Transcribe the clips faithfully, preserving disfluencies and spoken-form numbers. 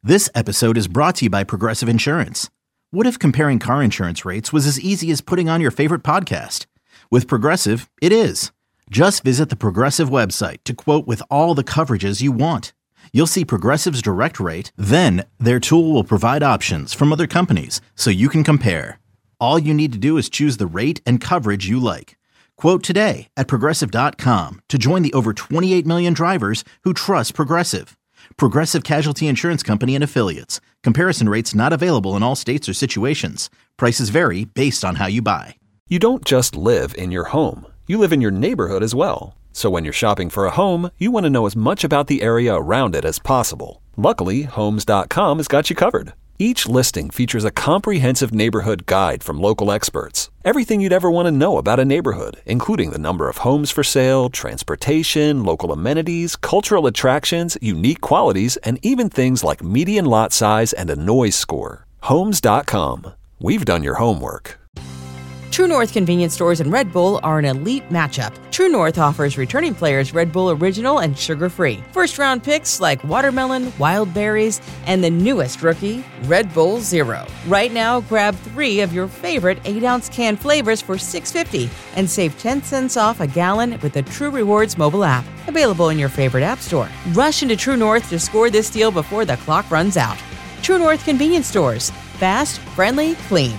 This episode is brought to you by Progressive Insurance. What if comparing car insurance rates was as easy as putting on your favorite podcast? With Progressive, it is. Just visit the Progressive website to quote with all the coverages you want. You'll see Progressive's direct rate, then their tool will provide options from other companies so you can compare. All you need to do is choose the rate and coverage you like. Quote today at progressive dot com to join the over twenty-eight million drivers who trust Progressive. Progressive Casualty Insurance Company and Affiliates. Comparison rates not available in all states or situations. Prices vary based on how you buy. You don't just live in your home. You live in your neighborhood as well. So when you're shopping for a home, you want to know as much about the area around it as possible. Luckily, Homes dot com has got you covered. Each listing features a comprehensive neighborhood guide from local experts. Everything you'd ever want to know about a neighborhood, including the number of homes for sale, transportation, local amenities, cultural attractions, unique qualities, and even things like median lot size and a noise score. Homes dot com. We've done your homework. True North convenience stores and Red Bull are an elite matchup. True North offers returning players Red Bull Original and sugar-free. First-round picks like watermelon, wild berries, and the newest rookie, Red Bull Zero. Right now, grab three of your favorite eight-ounce can flavors for six dollars and fifty cents and save ten cents off a gallon with the True Rewards mobile app. Available in your favorite app store. Rush into True North to score this deal before the clock runs out. True North convenience stores. Fast, friendly, clean.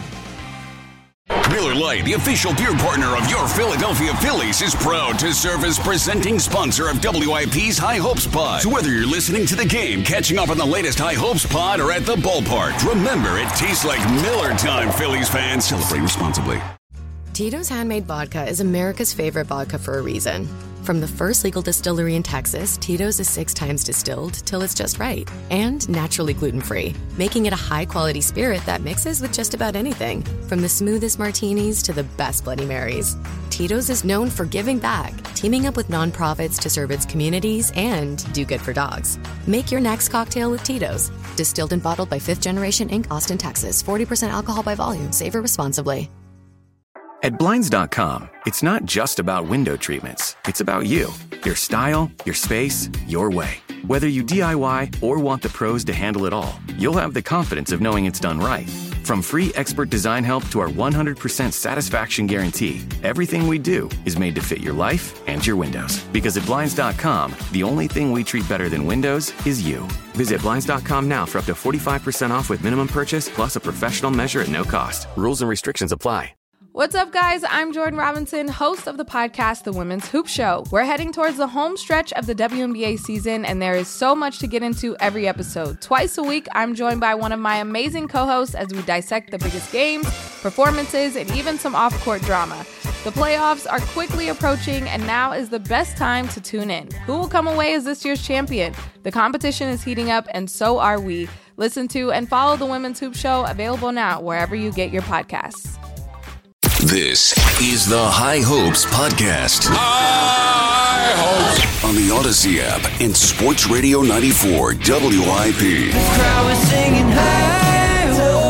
Miller Lite, the official beer partner of your Philadelphia Phillies, is proud to serve as presenting sponsor of W I P's High Hopes Pod. So whether you're listening to the game, catching up on the latest High Hopes Pod, or at the ballpark, remember it tastes like Miller time, Phillies fans. Celebrate responsibly. Tito's Handmade Vodka is America's favorite vodka for a reason. From the first legal distillery in Texas, Tito's is six times distilled till it's just right. And naturally gluten-free, making it a high-quality spirit that mixes with just about anything. From the smoothest martinis to the best Bloody Marys. Tito's is known for giving back, teaming up with nonprofits to serve its communities and do good for dogs. Make your next cocktail with Tito's. Distilled and bottled by Fifth Generation Incorporated, Austin, Texas. forty percent alcohol by volume. Savor responsibly. At Blinds dot com, it's not just about window treatments. It's about you, your style, your space, your way. Whether you D I Y or want the pros to handle it all, you'll have the confidence of knowing it's done right. From free expert design help to our one hundred percent satisfaction guarantee, everything we do is made to fit your life and your windows. Because at Blinds dot com, the only thing we treat better than windows is you. Visit Blinds dot com now for up to forty-five percent off with minimum purchase plus a professional measure at no cost. Rules and restrictions apply. What's up, guys? I'm Jordan Robinson, host of the podcast, The Women's Hoop Show. We're heading towards the home stretch of the W N B A season, and there is so much to get into every episode. Twice a week, I'm joined by one of my amazing co-hosts as we dissect the biggest games, performances, and even some off-court drama. The playoffs are quickly approaching, and now is the best time to tune in. Who will come away as this year's champion? The competition is heating up, and so are we. Listen to and follow The Women's Hoop Show, available now wherever you get your podcasts. This is the High Hopes Podcast. High Hopes! On the Odyssey app and Sports Radio ninety-four W I P. The crowd was singing high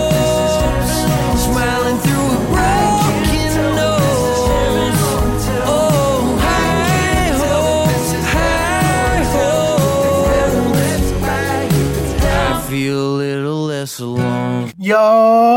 hopes, smiling through a broken nose. Oh, high hopes, high hopes. I feel a little less alone. Yo,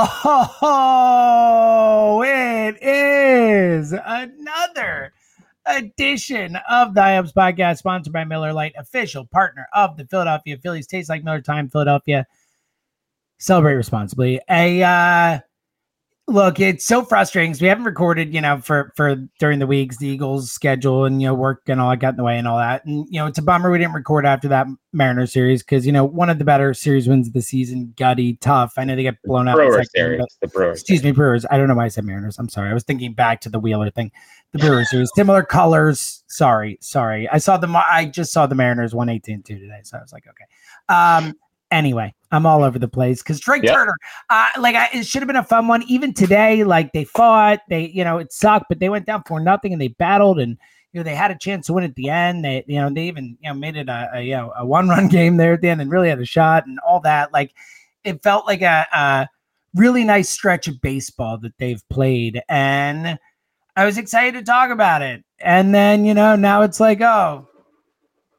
it is another edition of the High Hopes Podcast, sponsored by Miller Lite, official partner of the Philadelphia Phillies. Tastes like Miller time, Philadelphia. Celebrate responsibly. A uh, look, it's so frustrating because we haven't recorded, you know, for for during the weeks, the Eagles schedule and, you know, work and all that got in the way and all that. And, you know, it's a bummer we didn't record after that Mariners series because, you know, one of the better series wins of the season, gutty, tough. I know they got blown out. Brewers series, but, the Brewers. Excuse me, Brewers. I don't know why I said Mariners. I'm sorry. I was thinking back to the Wheeler thing. The Brewers series, similar colors. Sorry, sorry. I saw the. I just saw the Mariners one eighteen two today, so I was like, okay. Um. Anyway, I'm all over the place because Trey yep. Turner, uh, like I, it should have been a fun one. Even today, like they fought, they, you know, it sucked, but they went down for nothing and they battled and, you know, they had a chance to win at the end. They, you know, they even, you know, made it a, a you know, a one run game there at the end and really had a shot and all that. Like it felt like a, a really nice stretch of baseball that they've played. And I was excited to talk about it. And then, you know, now it's like, oh,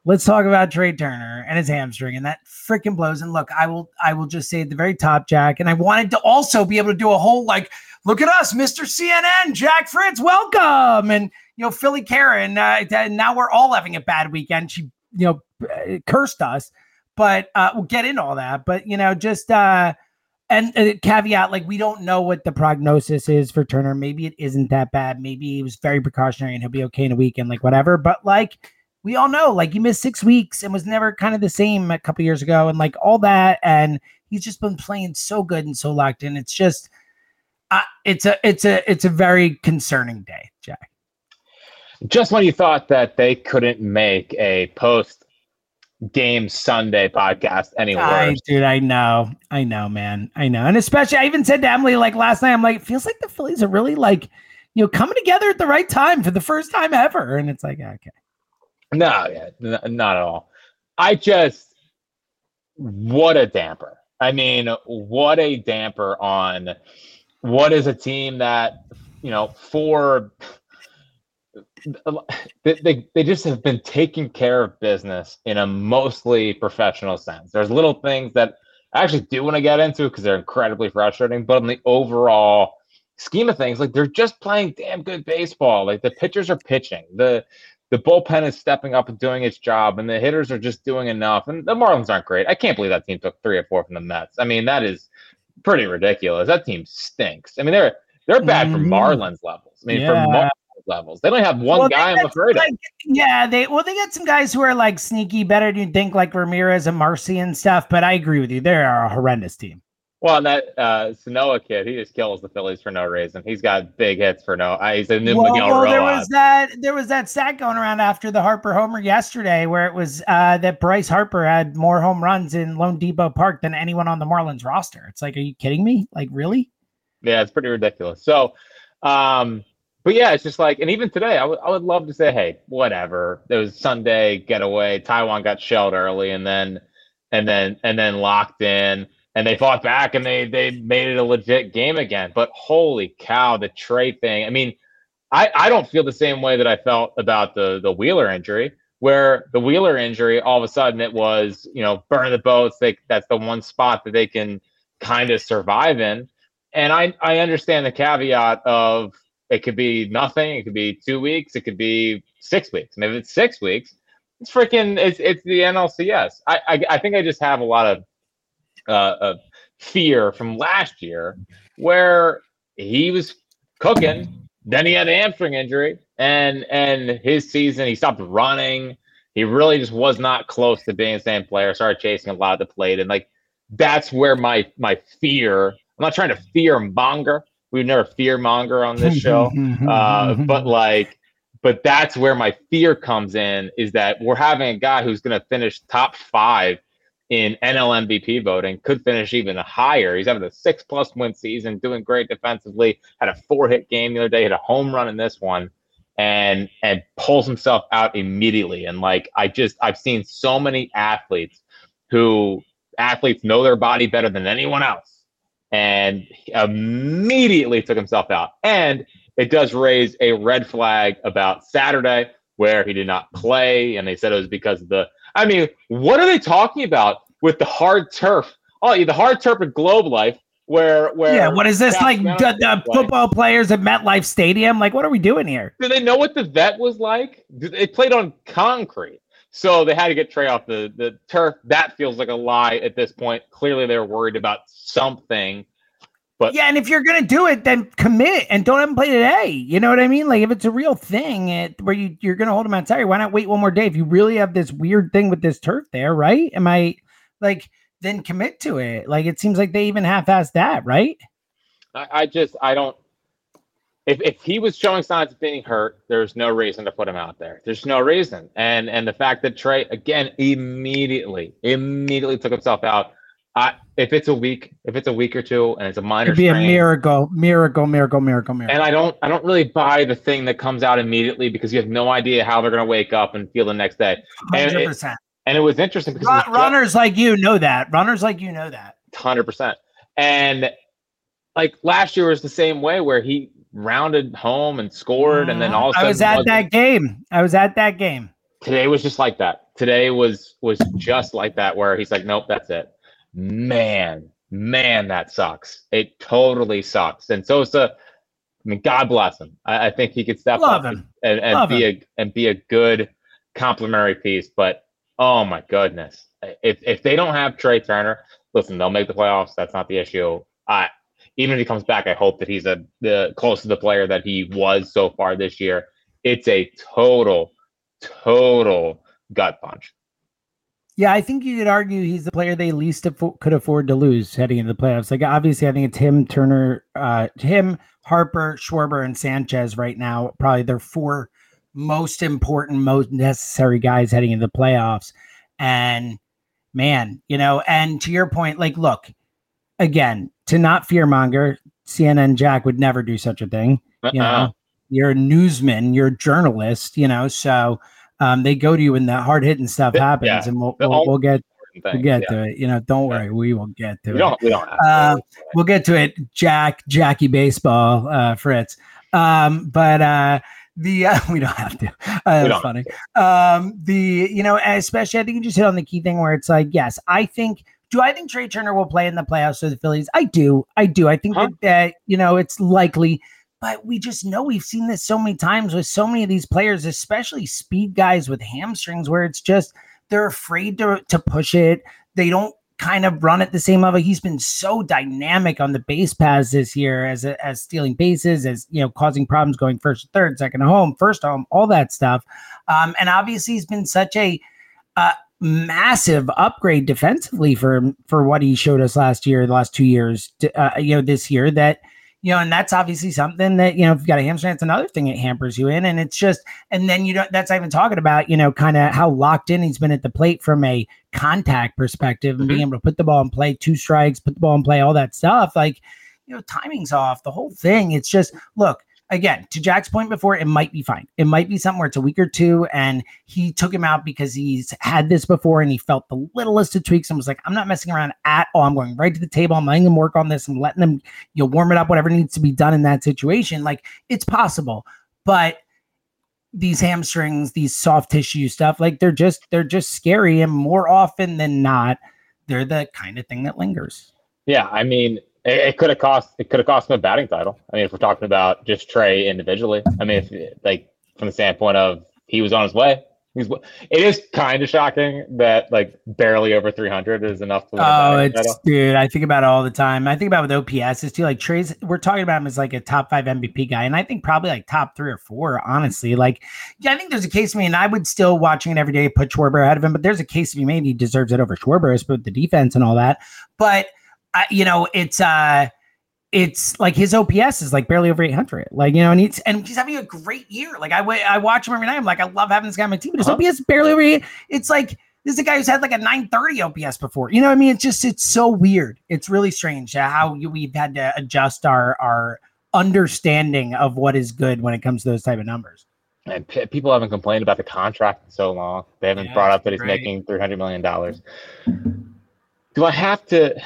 let's talk about Trey Turner and his hamstring, and that freaking blows. And look, I will, I will just say at the very top, Jack, and I wanted to also be able to do a whole like, look at us, Mister C N N, Jack Fritz, welcome, and you know, Philly Karen. Uh, now we're all having a bad weekend. She, you know, cursed us, but uh, we'll get into all that. But you know, just uh, and uh, caveat, like we don't know what the prognosis is for Turner. Maybe it isn't that bad. Maybe he was very precautionary and he'll be okay in a weekend, like whatever. But like. We all know, like, he missed six weeks and was never kind of the same a couple years ago and, like, all that. And he's just been playing so good and so locked in. It's just, uh, it's a, it's a, it's a very concerning day, Jack. Just when you thought that they couldn't make a post-game Sunday podcast any worse. I, dude, I know. I know, man. I know. And especially, I even said to Emily, like, last night, I'm like, it feels like the Phillies are really, like, you know, coming together at the right time for the first time ever. And it's like, okay. No, yeah, n- not at all. I just, what a damper. I mean, what a damper on what is a team that, you know, for, they, they just have been taking care of business in a mostly professional sense. There's little things that I actually do want to get into because they're incredibly frustrating, but in the overall scheme of things, like they're just playing damn good baseball. Like the pitchers are pitching. The The bullpen is stepping up and doing its job, and the hitters are just doing enough. And the Marlins aren't great. I can't believe that team took three or four from the Mets. I mean, that is pretty ridiculous. That team stinks. I mean, they're they're bad mm-hmm. for Marlins levels. I mean, yeah. for Marlins levels, they don't have one well, guy. I'm afraid like, of. Yeah, they well, they got some guys who are like sneaky better than you think, like Ramirez and Marcy and stuff. But I agree with you; they are a horrendous team. Well, and that uh, Sanoa kid, he just kills the Phillies for no reason. He's got big hits for no. Uh, he's a new well, Miguel well, Rojas. There was that. There was that stat going around after the Harper homer yesterday, where it was uh, that Bryce Harper had more home runs in Lone Depot Park than anyone on the Marlins roster. It's like, are you kidding me? Like, really? Yeah, it's pretty ridiculous. So, um, but yeah, it's just like, and even today, I, w- I would love to say, hey, whatever. There was Sunday getaway. Taiwan got shelled early, and then, and then, and then locked in. And they fought back and they they made it a legit game again. But holy cow, the Trey thing. I mean, I, I don't feel the same way that I felt about the, the Wheeler injury, where the Wheeler injury, all of a sudden it was, you know, burn the boats. They, that's the one spot that they can kind of survive in. And I, I understand the caveat of it could be nothing. It could be two weeks. It could be six weeks. And if it's six weeks, it's freaking, it's, it's the N L C S. I, I, I think I just have a lot of, Uh, of fear from last year where he was cooking, then he had a hamstring injury, and and his season, he stopped running. He really just was not close to being the same player, started chasing a lot of the plate. And like, that's where my my fear, I'm not trying to fear monger. We've never fear monger on this show. uh, but like, but that's where my fear comes in, is that we're having a guy who's going to finish top five in N L M V P voting, could finish even higher. He's having a six plus win season, doing great defensively, had a four hit game the other day, had a home run in this one, and and pulls himself out immediately. And like, I just, I've seen so many athletes who athletes know their body better than anyone else, and immediately took himself out. And it does raise a red flag about Saturday, where he did not play, and they said it was because of the, I mean, what are they talking about with the hard turf? Oh, the hard turf at Globe Life, where where yeah, what is this, like the, the football players at MetLife Stadium? Like, what are we doing here? Do they know what the vet was like? They played on concrete, so they had to get Trey off the the turf. That feels like a lie at this point. Clearly, they were worried about something. But yeah, and if you're gonna do it, then commit and don't have him play today. You know what I mean? Like, if it's a real thing it, where you you're gonna hold him on Saturday, why not wait one more day? If you really have this weird thing with this turf there, right? Am I like, then commit to it? Like, it seems like they even half-assed that, right? I, I just I don't. If if he was showing signs of being hurt, there's no reason to put him out there. There's no reason, and and the fact that Trey again immediately immediately took himself out. I, if it's a week, if it's a week or two, and it's a minor, it'd be strain, a miracle, miracle, miracle, miracle, miracle. And I don't, I don't really buy the thing that comes out immediately, because you have no idea how they're going to wake up and feel the next day. one hundred percent. And it, and it was interesting because Run, it was runners just, like you know that. Runners like you know that. one hundred percent. And like last year was the same way, where he rounded home and scored, mm-hmm. and then all of a sudden I was at that game. I was at that game. Today was just like that. today was was just like that, where he's like, nope, that's it. Man, man, that sucks. It totally sucks. And Sosa, I mean, God bless him. I, I think he could step Love up him. and, and Love be him. a and be a good complementary piece. But oh my goodness, if if they don't have Trey Turner, listen, they'll make the playoffs. That's not the issue. I even if he comes back, I hope that he's a the close to the player that he was so far this year. It's a total, total gut punch. Yeah, I think you could argue he's the player they least affo- could afford to lose heading into the playoffs. Like, obviously, I think it's him, Turner, uh, him, Harper, Schwarber, and Sanchez right now. Probably their four most important, most necessary guys heading into the playoffs. And man, you know, and to your point, like, look, again, to not fearmonger, C N N Jack would never do such a thing. Uh-uh. You know, you're a newsman, you're a journalist, you know, so. Um, they go to you when the hard hitting stuff happens, yeah. and we'll we'll, we'll get Things, we'll get yeah. to it. You know, don't worry, we will get to We it. don't. We don't have Uh, to. we'll get to it, Jack, Jackie Baseball, uh, Fritz. Um, but uh, the uh, we don't have to. Uh, that's don't funny. Um, the you know, especially I think you just hit on the key thing where it's like, yes, I think. Do I think Trey Turner will play in the playoffs for the Phillies? I do. I do. I think Huh? that, that you know it's likely. But we just know we've seen this so many times with so many of these players, especially speed guys with hamstrings, where it's just they're afraid to, to push it. They don't kind of run at the same level. He's been so dynamic on the base paths this year as a, as stealing bases, as you know, causing problems going first, third, second home, first home, all that stuff. Um, and obviously, he's been such a uh, massive upgrade defensively for for what he showed us last year, the last two years, to, uh, you know, this year that. You know, and that's obviously something that, you know, if you've got a hamstring, it's another thing it hampers you in. And it's just, and then you don't, that's not even talking about, you know, kind of how locked in he's been at the plate from a contact perspective and Mm-hmm. being able to put the ball in play, two strikes, put the ball in play, all that stuff. Like, you know, timing's off, the whole thing. It's just, look, again, to Jack's point before, it might be fine. It might be something where it's a week or two and he took him out because he's had this before and he felt the littlest of tweaks and was like, I'm not messing around at all. I'm going right to the table. I'm letting him work on this and letting him, you know, warm it up, whatever needs to be done in that situation. Like, it's possible, but these hamstrings, these soft tissue stuff, like they're just, they're just scary. And more often than not, they're the kind of thing that lingers. Yeah, I mean, it, it could have cost it could have cost him a batting title. I mean, if we're talking about just Trey individually, I mean, if like from the standpoint of he was on his way. He's, it is kind of shocking that like barely over three hundred is enough to win a Oh, batting it's title. dude. I think about it all the time. I think about it with O P S too. Like Trey's, we're talking about him as like a top five M V P guy, and I think probably like top three or four. Honestly, like yeah, I think there's a case to me, and I would still watching it every day put Schwarber ahead of him. But there's a case to be made. He deserves it over Schwarber, but the defense and all that. But uh, you know, it's uh, it's like his O P S is like barely over eight hundred. Like, you know, and he's and he's having a great year. Like I w- I watch him every night. I'm like, I love having this guy on my team, but his Uh-huh. O P S is barely over eight. It's like. This is a guy who's had like a nine thirty O P S before. You know what I mean? It's just, it's so weird. It's really strange how you, we've had to adjust our, our understanding of what is good when it comes to those type of numbers. And p- people haven't complained about the contract in so long. They haven't Yeah, brought up that he's right. making three hundred million dollars. Do I have to?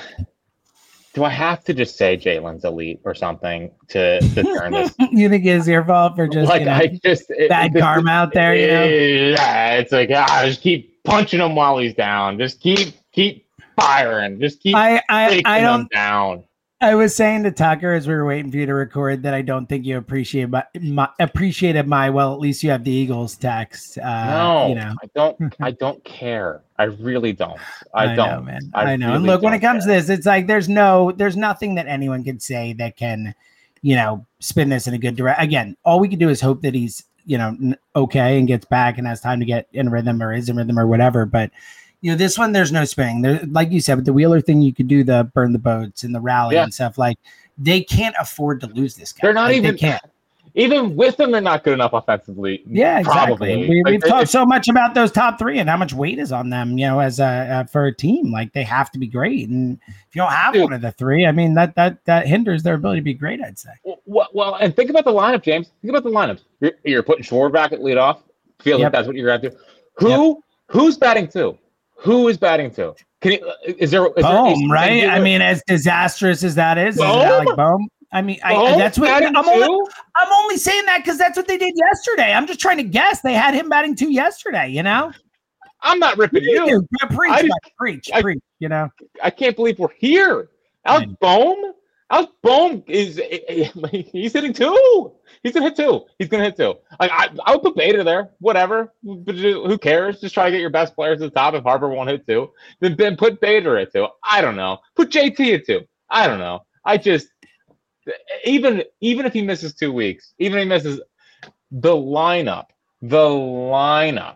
Do I have to just say Jalen's elite or something to, to turn this? You think it's your fault for just like you know, I just it, bad it, karma out there? You know? Yeah, it's like ah, just keep punching him while he's down. Just keep keep firing. Just keep I I, taking I him don't. down. I was saying to Tucker as we were waiting for you to record that I don't think you appreciate my, my appreciated my well. At least you have the Eagles text. Uh, No, you know. I don't. I don't care. I really don't. I, I don't, know, man. I, I, know. really And look, when it don't comes care. to this, it's like there's no, there's nothing that anyone can say that can, you know, spin this in a good direction. Again, all we can do is hope that he's, you know, n- okay and gets back and has time to get in rhythm or is in rhythm or whatever. But you know, this one, there's no spinning. There, like you said, with the Wheeler thing, you could do the burn the boats and the rally Yeah. and stuff. Like they can't afford to lose this guy. They're not Like, even. They can't. Even with them, they're not good enough offensively. Yeah, exactly. Probably. We, Like, we've they- talked so much about those top three and how much weight is on them, you know, as a uh, for a team. Like they have to be great, and if you don't have Dude. one of the three, I mean that that that hinders their ability to be great. I'd say. Well, well, and think about the lineup, James. Think about the lineup. You're, you're putting Schwarber back at leadoff. Feel Yep. like that's what you're going to do. Who who's batting two? Who is batting two? Can you, is there? Is there Boom, is- right? is I there- mean, as disastrous as that is, is Boom? Alec Bohm. I mean, I, Bohm that's what batting I'm only, two? I'm only saying that because that's what they did yesterday. I'm just trying to guess. They had him batting two yesterday. You know. I'm not ripping you. you. Yeah, preach, I just, like, preach, I, preach. You know, I can't believe we're here. Alex Bohm, Alex Bohm is he's hitting two. He's gonna hit two. He's gonna hit two. Like I, I would put Bader there. Whatever. But who cares? Just try to get your best players at the top. If Harper won't hit two, then then put Bader at two. I don't know. Put J T at two. I don't know. I just even even if he misses two weeks, even if he misses the lineup, the lineup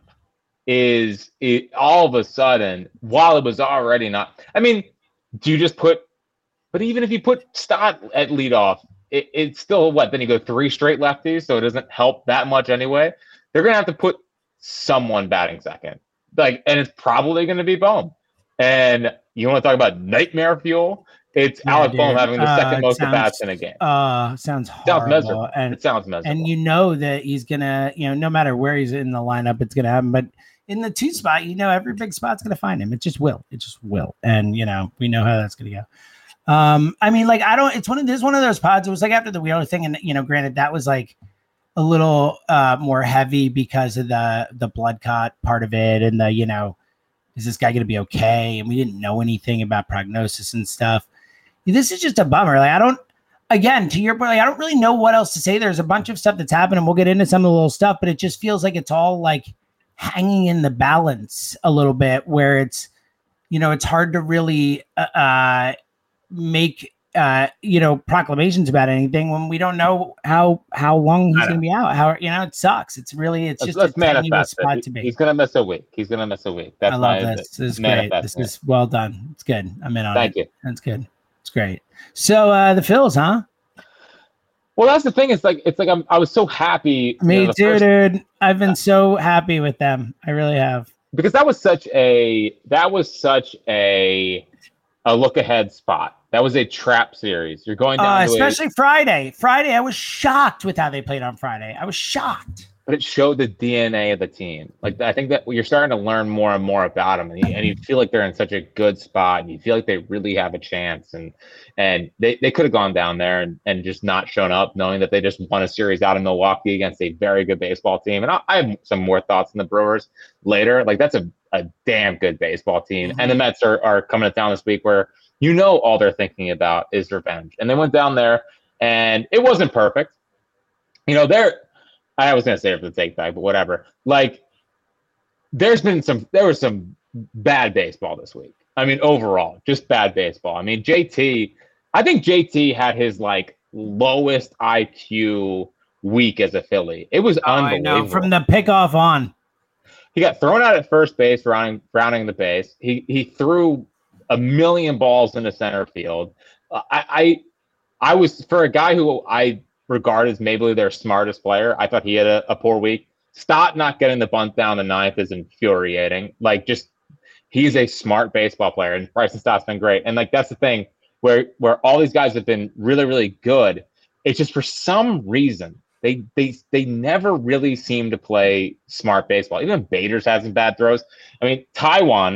is it all of a sudden while it was already not. I mean, do you just put? But even if you put Stott at leadoff, it, it's still what? Then you go three straight lefties, so it doesn't help that much anyway. They're gonna have to put someone batting second, like, and it's probably gonna be Bohm. And you want to talk about nightmare fuel? It's yeah, Alex Bohm having the second uh, most sounds, at bats in a game. Uh, sounds horrible. Sounds miserable. And, it sounds miserable. And you know that he's gonna, you know, no matter where he's in the lineup, it's gonna happen. But in the two spot, you know, every big spot's gonna find him. It just will. It just will. And you know, we know how that's gonna go. Um, I mean, like, I don't, it's one of, this one of those pods. It was like after the Wheeler thing. And, you know, granted, that was like a little uh, more heavy because of the, the blood clot part of it. And the, you know, is this guy going to be okay? And we didn't know anything about prognosis and stuff. This is just a bummer. Like, I don't, again, to your point, like, I don't really know what else to say. There's a bunch of stuff that's happened and we'll get into some of the little stuff, but it just feels like it's all like hanging in the balance a little bit where it's, you know, it's hard to really, uh, make uh you know proclamations about anything when we don't know how how long he's going to be out. How you know it sucks. It's really it's let's, just let's a manifest spot it. to be. He's going to miss a week. He's going to miss a week. That's I love my, this. This is great. This is well done. It's good. I'm in on Thank it. you. That's good. It's great. So uh the Phils, huh? Well, that's the thing. It's like it's like I'm, I was so happy. Me you know, too, first, dude. I've been so happy with them. I really have. Because that was such a that was such a a look ahead spot. That was a trap series. You're going down, uh, to especially a, Friday. Friday, I was shocked with how they played on Friday. I was shocked. But it showed the D N A of the team. Like I think that you're starting to learn more and more about them, and you, and you feel like they're in such a good spot, and you feel like they really have a chance. And and they, they could have gone down there and, and just not shown up, knowing that they just won a series out in Milwaukee against a very good baseball team. And I, I have some more thoughts on the Brewers later. Like that's a, a damn good baseball team. Mm-hmm. And the Mets are are coming to town this week where you know all they're thinking about is revenge. And they went down there, and it wasn't perfect. You know, they're I was gonna say it for the take back, but whatever. Like, there's been some, there was some bad baseball this week. I mean, overall, just bad baseball. I mean, J T, I think J T had his like lowest I Q week as a Philly. It was oh, unbelievable. I know. From the pickoff on, he got thrown out at first base, rounding, rounding the base. He he threw a million balls into center field. Uh, I, I I was for a guy who I. regard as maybe their smartest player. I thought he had a, a poor week. Stott not getting the bunt down the ninth is infuriating. Like, just he's a smart baseball player, and Bryson Stott's been great. And like that's the thing where where all these guys have been really really good. It's just for some reason they they they never really seem to play smart baseball. Even Bader's had some bad throws. I mean, Taiwan.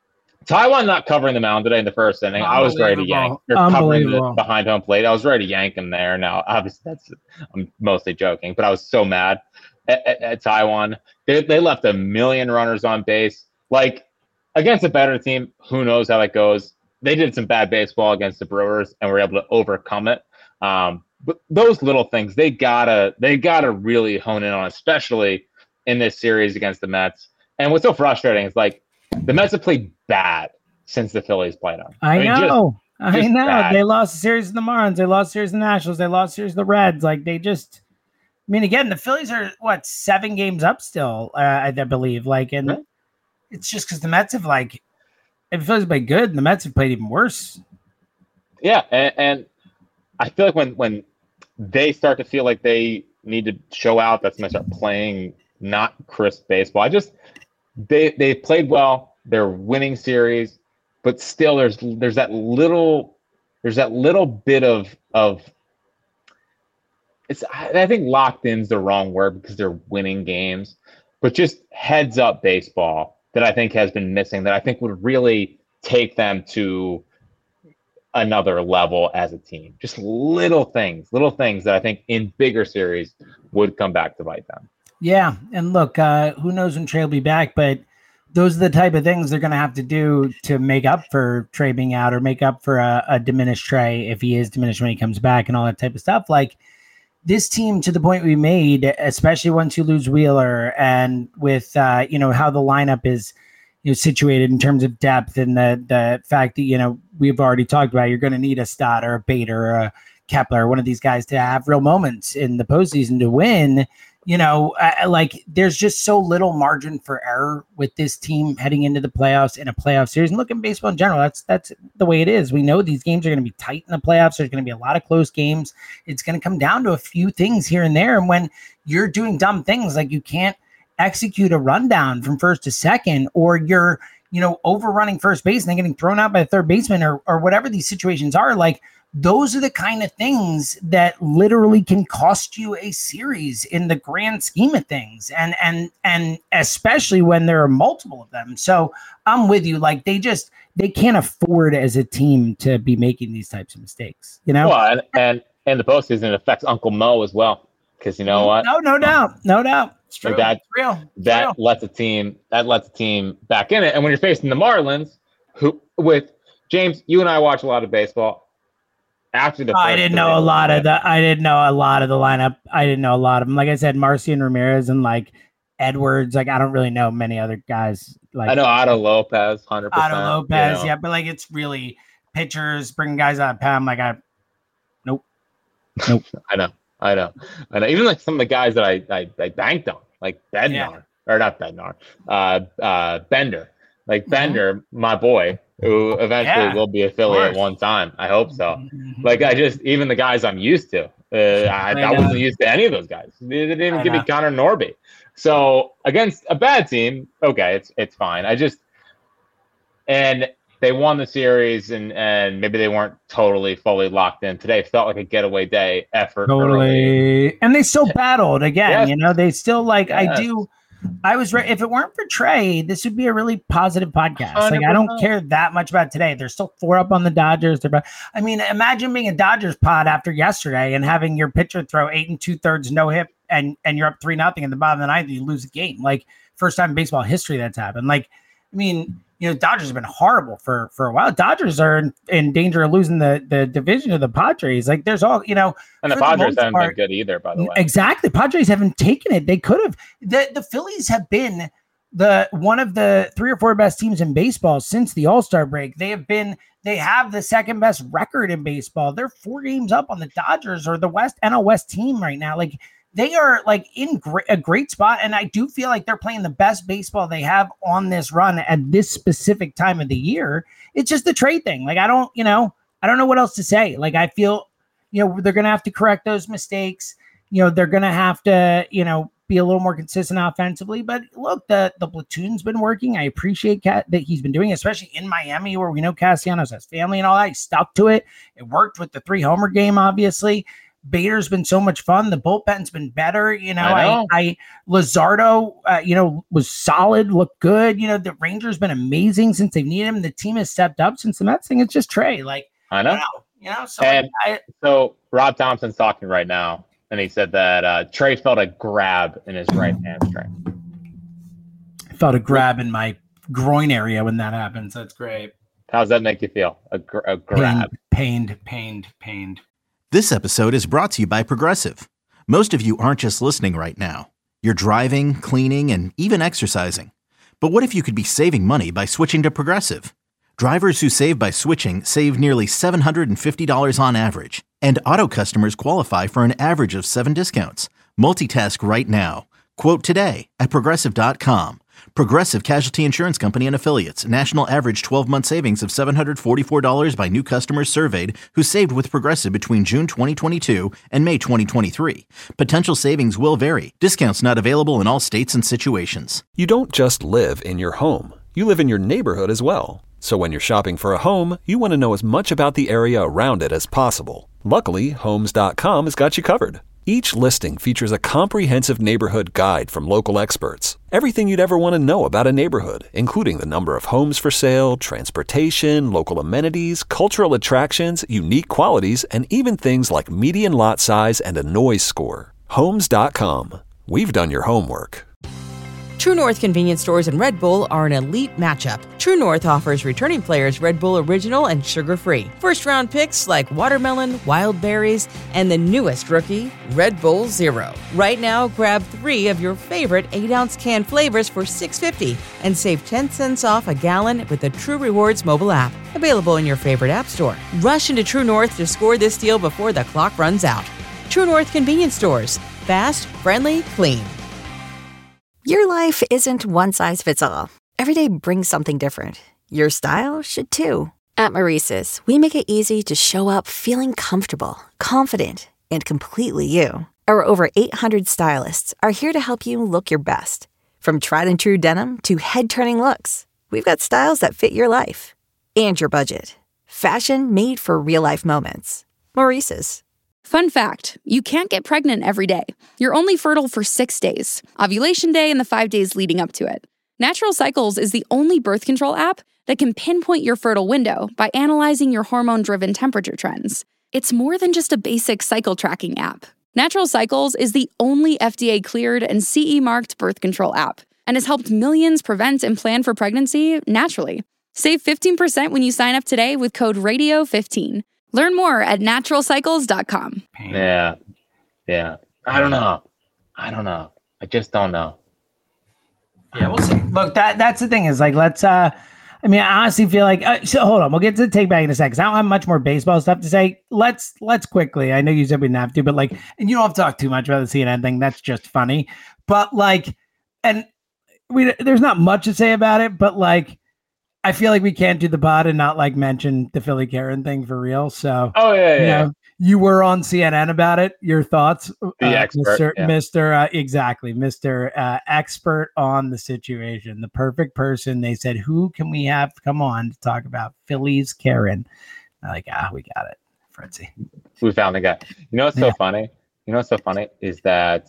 Taiwan not covering the mound today in the first inning. I was ready to yank. They're covering the behind home plate. I was ready to yank him there. Now, obviously, that's I'm mostly joking, but I was so mad at, at, at Taiwan. They they left a million runners on base. Like against a better team, who knows how that goes? They did some bad baseball against the Brewers and were able to overcome it. Um, but those little things they gotta they gotta really hone in on, especially in this series against the Mets. And what's so frustrating is like. The Mets have played bad since the Phillies played them. I, I mean, know. Just, I just know. bad. They lost the series to the Marlins. They lost the series to the Nationals. They lost the series to the Reds. Like, they just – I mean, again, the Phillies are, what, seven games up still, uh, I believe. Like, and right. It's just because the Mets have, like – if the Phillies played good, the Mets have played even worse. Yeah, and, and I feel like when, when they start to feel like they need to show out, that's when they start playing not crisp baseball. I just – They they played well. They're winning series, but still there's there's that little there's that little bit of of it's I think locked in's the wrong word because they're winning games, but just heads up baseball that I think has been missing that I think would really take them to another level as a team. Just little things, little things that I think in bigger series would come back to bite them. Yeah, and look, uh, who knows when Trey will be back, but those are the type of things they're going to have to do to make up for Trey being out or make up for a, a diminished Trey if he is diminished when he comes back and all that type of stuff. Like this team, to the point we made, especially once you lose Wheeler and with, uh, you know, how the lineup is, you know, situated in terms of depth and the, the fact that, you know, we've already talked about, you're going to need a Stott or a Bader or a Kepler, one of these guys to have real moments in the postseason to win. You know, uh, like there's just so little margin for error with this team heading into the playoffs in a playoff series. And look at baseball in general. That's that's the way it is. We know these games are going to be tight in the playoffs. There's going to be a lot of close games. It's going to come down to a few things here and there. And when you're doing dumb things like you can't execute a rundown from first to second, or you're, you know, overrunning first base and then getting thrown out by the third baseman, or or whatever these situations are, like those are the kind of things that literally can cost you a series in the grand scheme of things. And, and, and especially when there are multiple of them. So I'm with you. Like they just, they can't afford as a team to be making these types of mistakes, you know? Well, and, and, and the postseason, it affects Uncle Mo as well. Cause you know what? No, no doubt. No doubt. It's true. That, it's real. It's that real. lets a team, that lets a team back in it. And when you're facing the Marlins, who with James, you and I watch a lot of baseball. After the, I didn't know a lot of the. I didn't know a lot of the lineup. I didn't know a lot of them. Like I said, Marcy and Ramirez and like Edwards. Like I don't really know many other guys. Like I know Otto Lopez, hundred percent. Otto Lopez, you know. yeah. But like it's really pitchers bringing guys out of P A M. Like I, nope, nope. I know, I know, I know. Even like some of the guys that I I, I banked on, like Bednar Yeah. or not Bednar, uh, uh, Bender, like Bender, mm-hmm. my boy. Who eventually Yeah, will be a Philly at one time. I hope so. Mm-hmm. Like I just, even the guys I'm used to, uh, I, I, I wasn't used to any of those guys. They, they didn't I give know. me Connor Norby. So against a bad team, okay, it's it's fine. I just, and they won the series, and and maybe they weren't totally fully locked in today. It felt like a getaway day effort. Totally. Early. And they still battled again. Yes. You know, they still like. Yes. I do. I was right. If it weren't for Trey, this would be a really positive podcast. Like I don't care that much about today. They're still four up on the Dodgers. They're, I mean, imagine being a Dodgers pod after yesterday and having your pitcher throw eight and two thirds no hit, and and you're up three nothing in the bottom of the ninth, and you lose the game. Like first time in baseball history that's happened. Like, I mean, you know, Dodgers have been horrible for for a while. Dodgers are in, in danger of losing the the division of the Padres. Like there's all, you know, and the Padres the haven't part, been good either, by the way. Exactly. Padres haven't taken it. They could have. The the Phillies have been the one of the three or four best teams in baseball since the All-Star break. They have been, they have the second best record in baseball. They're four games up on the Dodgers or the West N L West team right now. Like they are like in great, a great spot. And I do feel like they're playing the best baseball they have on this run at this specific time of the year. It's just the trade thing. Like, I don't, you know, I don't know what else to say. Like, I feel, you know, they're going to have to correct those mistakes. You know, they're going to have to, you know, be a little more consistent offensively. But look, the, the platoon's been working. I appreciate Cat that he's been doing, especially in Miami, where we know Castellanos has family and all that. He stuck to it. It worked with the three homer game, obviously. Bader's been so much fun. The bullpen's been better. You know, I, know. I, I Luzardo, uh, you know, was solid, looked good. You know, the Rangers been amazing since they've needed him. The team has stepped up since the Mets thing. It's just Trey. Like, I know. I know you know, so and like, I, so Rob Thompson's talking right now, and he said that uh, Trey felt a grab in his right hamstring. I felt a grab in my groin area when that happens. That's great. How does that make you feel? A, gr- a grab. Pained, pained, pained, pained. This episode is brought to you by Progressive. Most of you aren't just listening right now. You're driving, cleaning, and even exercising. But what if you could be saving money by switching to Progressive? Drivers who save by switching save nearly seven hundred fifty dollars on average. And auto customers qualify for an average of seven discounts. Multitask right now. Quote today at Progressive dot com. Progressive Casualty Insurance Company and Affiliates. National average twelve-month savings of seven hundred forty-four dollars by new customers surveyed who saved with Progressive between June twenty twenty-two and May twenty twenty-three. Potential savings will vary. Discounts not available in all states and situations. You don't just live in your home. You live in your neighborhood as well. So when you're shopping for a home, you want to know as much about the area around it as possible. Luckily, Homes dot com has got you covered. Each listing features a comprehensive neighborhood guide from local experts. Everything you'd ever want to know about a neighborhood, including the number of homes for sale, transportation, local amenities, cultural attractions, unique qualities, and even things like median lot size and a noise score. Homes dot com. We've done your homework. True North convenience stores and Red Bull are an elite matchup. True North offers returning players Red Bull Original and sugar-free. First-round picks like watermelon, wild berries, and the newest rookie, Red Bull Zero. Right now, grab three of your favorite eight-ounce can flavors for six dollars and fifty cents and save ten cents off a gallon with the True Rewards mobile app. Available in your favorite app store. Rush into True North to score this deal before the clock runs out. True North convenience stores. Fast, friendly, clean. Your life isn't one size fits all. Every day brings something different. Your style should too. At Maurice's, we make it easy to show up feeling comfortable, confident, and completely you. Our over eight hundred stylists are here to help you look your best. From tried and true denim to head-turning looks, we've got styles that fit your life and your budget. Fashion made for real-life moments. Maurice's. Fun fact, you can't get pregnant every day. You're only fertile for six days, ovulation day and the five days leading up to it. Natural Cycles is the only birth control app that can pinpoint your fertile window by analyzing your hormone-driven temperature trends. It's more than just a basic cycle tracking app. Natural Cycles is the only F D A-cleared and C E-marked birth control app and has helped millions prevent and plan for pregnancy naturally. Save fifteen percent when you sign up today with code radio fifteen. Learn more at natural cycles dot com. Yeah. Yeah. I don't know. I don't know. I just don't know. Yeah, we'll see. Look, that that's the thing is like, let's, uh, I mean, I honestly feel like, uh, so hold on, we'll get to the take back in a second. I don't have much more baseball stuff to say. Let's, let's quickly, I know you said we didn't have to, but like, and you don't have to talk too much about the C N N thing. That's just funny. But like, and we, there's not much to say about it, but like, I feel like we can't do the pod and not like mention the Philly Karen thing for real. So, oh yeah, you yeah. know, you were on C N N about it. Your thoughts, the uh, expert, Mister yeah. Mister Uh, exactly, Mister Uh, expert on the situation, the perfect person. They said, "Who can we have come on to talk about Philly's Karen?" I'm like, ah, we got it, Fritzy. We found the guy. You know what's so Yeah. funny? You know what's so funny is that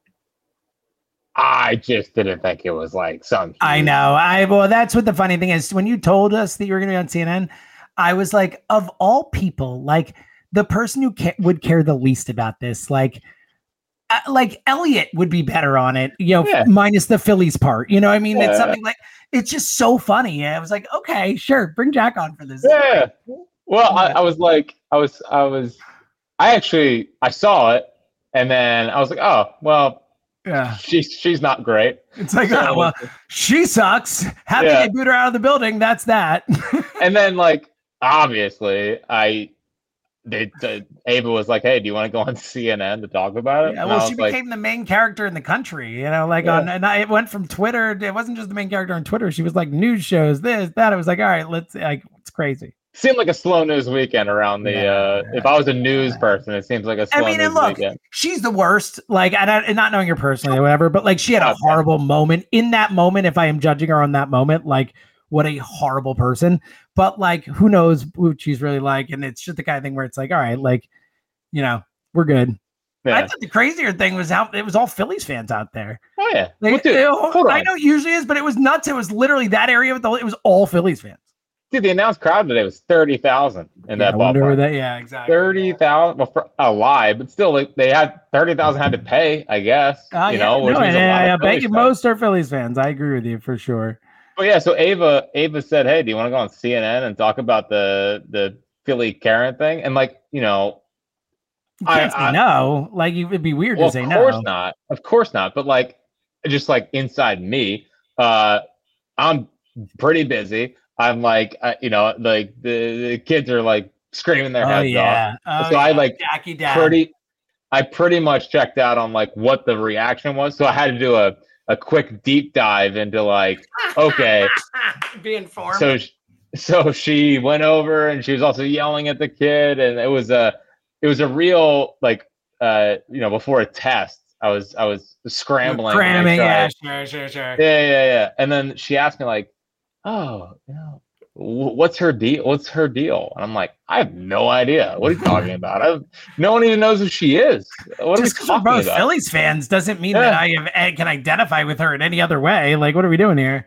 I just didn't think it was like some. I know. I well, that's what the funny thing is. When you told us that you were going to be on C N N, I was like, of all people, like the person who ca- would care the least about this, like, uh, like Elliot would be better on it, you know, Yeah. minus the Phillies part. You know what I mean? Yeah. It's something like, it's just so funny. I was like, okay, sure, bring Jack on for this. Yeah. Well, I, I was like, I was, I was, I actually, I saw it, and then I was like, oh, well. Yeah, she's she's not great. It's like, So- oh, well, she sucks. Happy Yeah. they boot her out of the building. That's that. And then, like, obviously, I, they, the, Ava was like, "Hey, do you want to go on C N N to talk about it?" Yeah, And well, I she was like, became the main character in the country, you know, like Yeah. on, and I, it went from Twitter. It wasn't just the main character on Twitter. She was like news shows, this, that. It was like, all right, let's, like, it's crazy. seemed like a slow news weekend around the. Yeah, uh, yeah, if I was a news person, it seems like a I slow mean, news and look, weekend. she's the worst. Like, and, I, and not knowing her personally or whatever, but like, she had a Okay. horrible moment in that moment. If I am judging her on that moment, like, what a horrible person. But like, who knows who she's really like? And it's just the kind of thing where it's like, all right, like, you know, we're good. I Yeah. thought the crazier thing was how it was all Phillies fans out there. Oh yeah. Like, Well, dude, it- hold I on. know it usually is, but it was nuts. It was literally that area with the, it was all Phillies fans. Dude, the announced crowd today was thirty thousand in Yeah, that I wonder where ballpark. that, yeah, exactly. Thirty thousand, well, for a lie, but still, like, they had thirty thousand had to pay, I guess. Uh, you yeah, know, which no, means and, a lot I, I of bet Phillies you fans. most are Phillies fans. I agree with you for sure. But yeah, so Ava, Ava said, "Hey, do you want to go on C N N and talk about the the Philly Karen thing?" And like, you know, You can't I- say I- no. Like, you, it'd be weird well, to say of course no. not, of course not. But like, just like inside me, uh, I'm pretty busy. I'm like, I, you know, like the, the kids are like screaming their Oh heads yeah. off. Oh, So I, yeah. like, Jackie Dad. Pretty, I pretty much checked out on like what the reaction was. So I had to do a a quick deep dive into like, okay, Be informed. so sh- so she went over and she was also yelling at the kid, and it was a it was a real like uh you know, before a test I was I was scrambling to make Cramming, sure I- yeah, sure, sure, sure. yeah yeah yeah and then she asked me like, oh, you know, wh- what's her deal what's her deal and I'm like, I have no idea, what are you talking about? I no one even knows who she is. What Just are because we we're talking both about? Phillies fans doesn't mean that Yeah. I have, eh, can identify with her in any other way. Like, what are we doing here?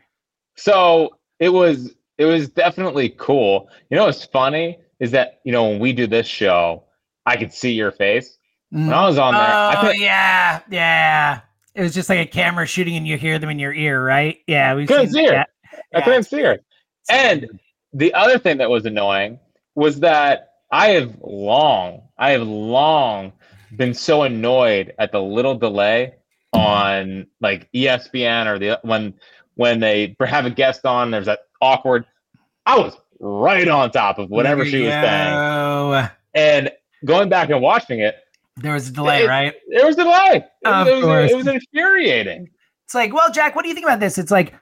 So it was it was definitely cool. You know what's funny is that, you know, when we do this show, I could see your face. When I was on there, I Oh, think yeah, yeah. It was just like a camera shooting and you hear them in your ear, right? Yeah, we couldn't see her. I couldn't see her. And the other thing that was annoying was that I have long, I have long been so annoyed at the little delay on like E S P N or the when when they have a guest on. There's that awkward. I was right on top of whatever she was saying, and going back and watching it, there was a delay, it, right? There was a delay. It, of it, was, course. it was infuriating. It's like, well, Jack, what do you think about this? It's like,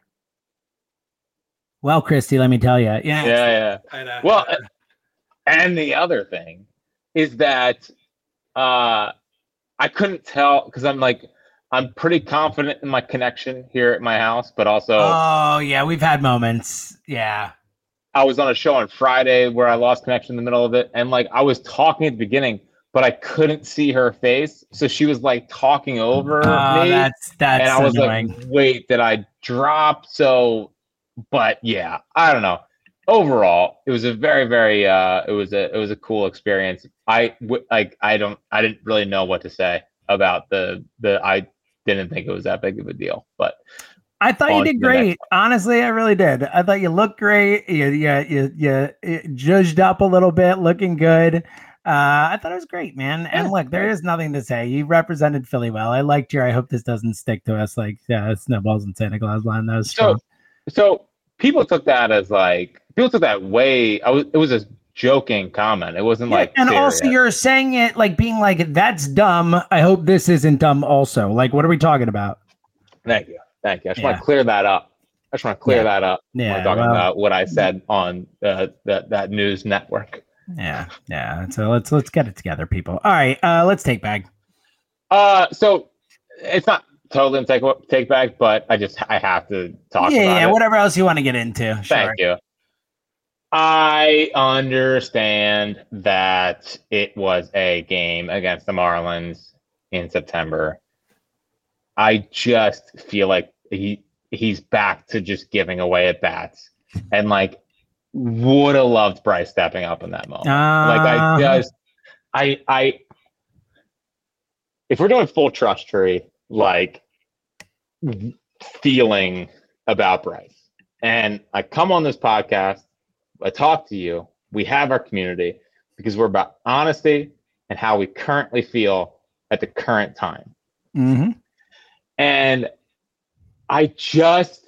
well, Christy, let me tell you. Yeah, yeah, yeah. I know. Well, and the other thing is that uh, I couldn't tell because I'm like, I'm pretty confident in my connection here at my house, but also, oh yeah, we've had moments. Yeah, I was on a show on Friday where I lost connection in the middle of it, and like I was talking at the beginning, but I couldn't see her face, so she was like talking over oh, me. That's that's and I was annoying. like, wait, did I drop? So, but yeah, I don't know. Overall, it was a very, very, uh, it was a, it was a cool experience. I w- like, I don't, I didn't really know what to say about the, the. I didn't think it was that big of a deal, but I thought you did great. Honestly, I really did. I thought you looked great. You, you, you, you, you judged up a little bit, looking good. Uh, I thought it was great, man. And look, there is nothing to say. You represented Philly well. I liked your. I hope this doesn't stick to us like yeah, snowballs and Santa Claus line. That was strong. So, so people took that as like people took that way. I was. It was a joking comment. It wasn't yeah, like. And serious. also, you're saying it like being like that's dumb. I hope this isn't dumb. Also, like, what are we talking about? Thank you, thank you. I just yeah. want to clear that up. I just want to clear yeah. that up. Yeah, when we're talking well, about what I said on uh, that that news network. Yeah, yeah. So let's let's get it together, people. All right, uh, let's take back. Uh, so it's not totally a take take back, but I just I have to talk. Yeah, about yeah. it. Whatever else you want to get into. Sure. Thank you. I understand that it was a game against the Marlins in September. I just feel like he he's back to just giving away at bats, and like. Would have loved Bryce stepping up in that moment. Uh, like I just, I, I, if we're doing full trust tree, like feeling about Bryce, and I come on this podcast, I talk to you, we have our community because we're about honesty and how we currently feel at the current time. Mm-hmm. And I just,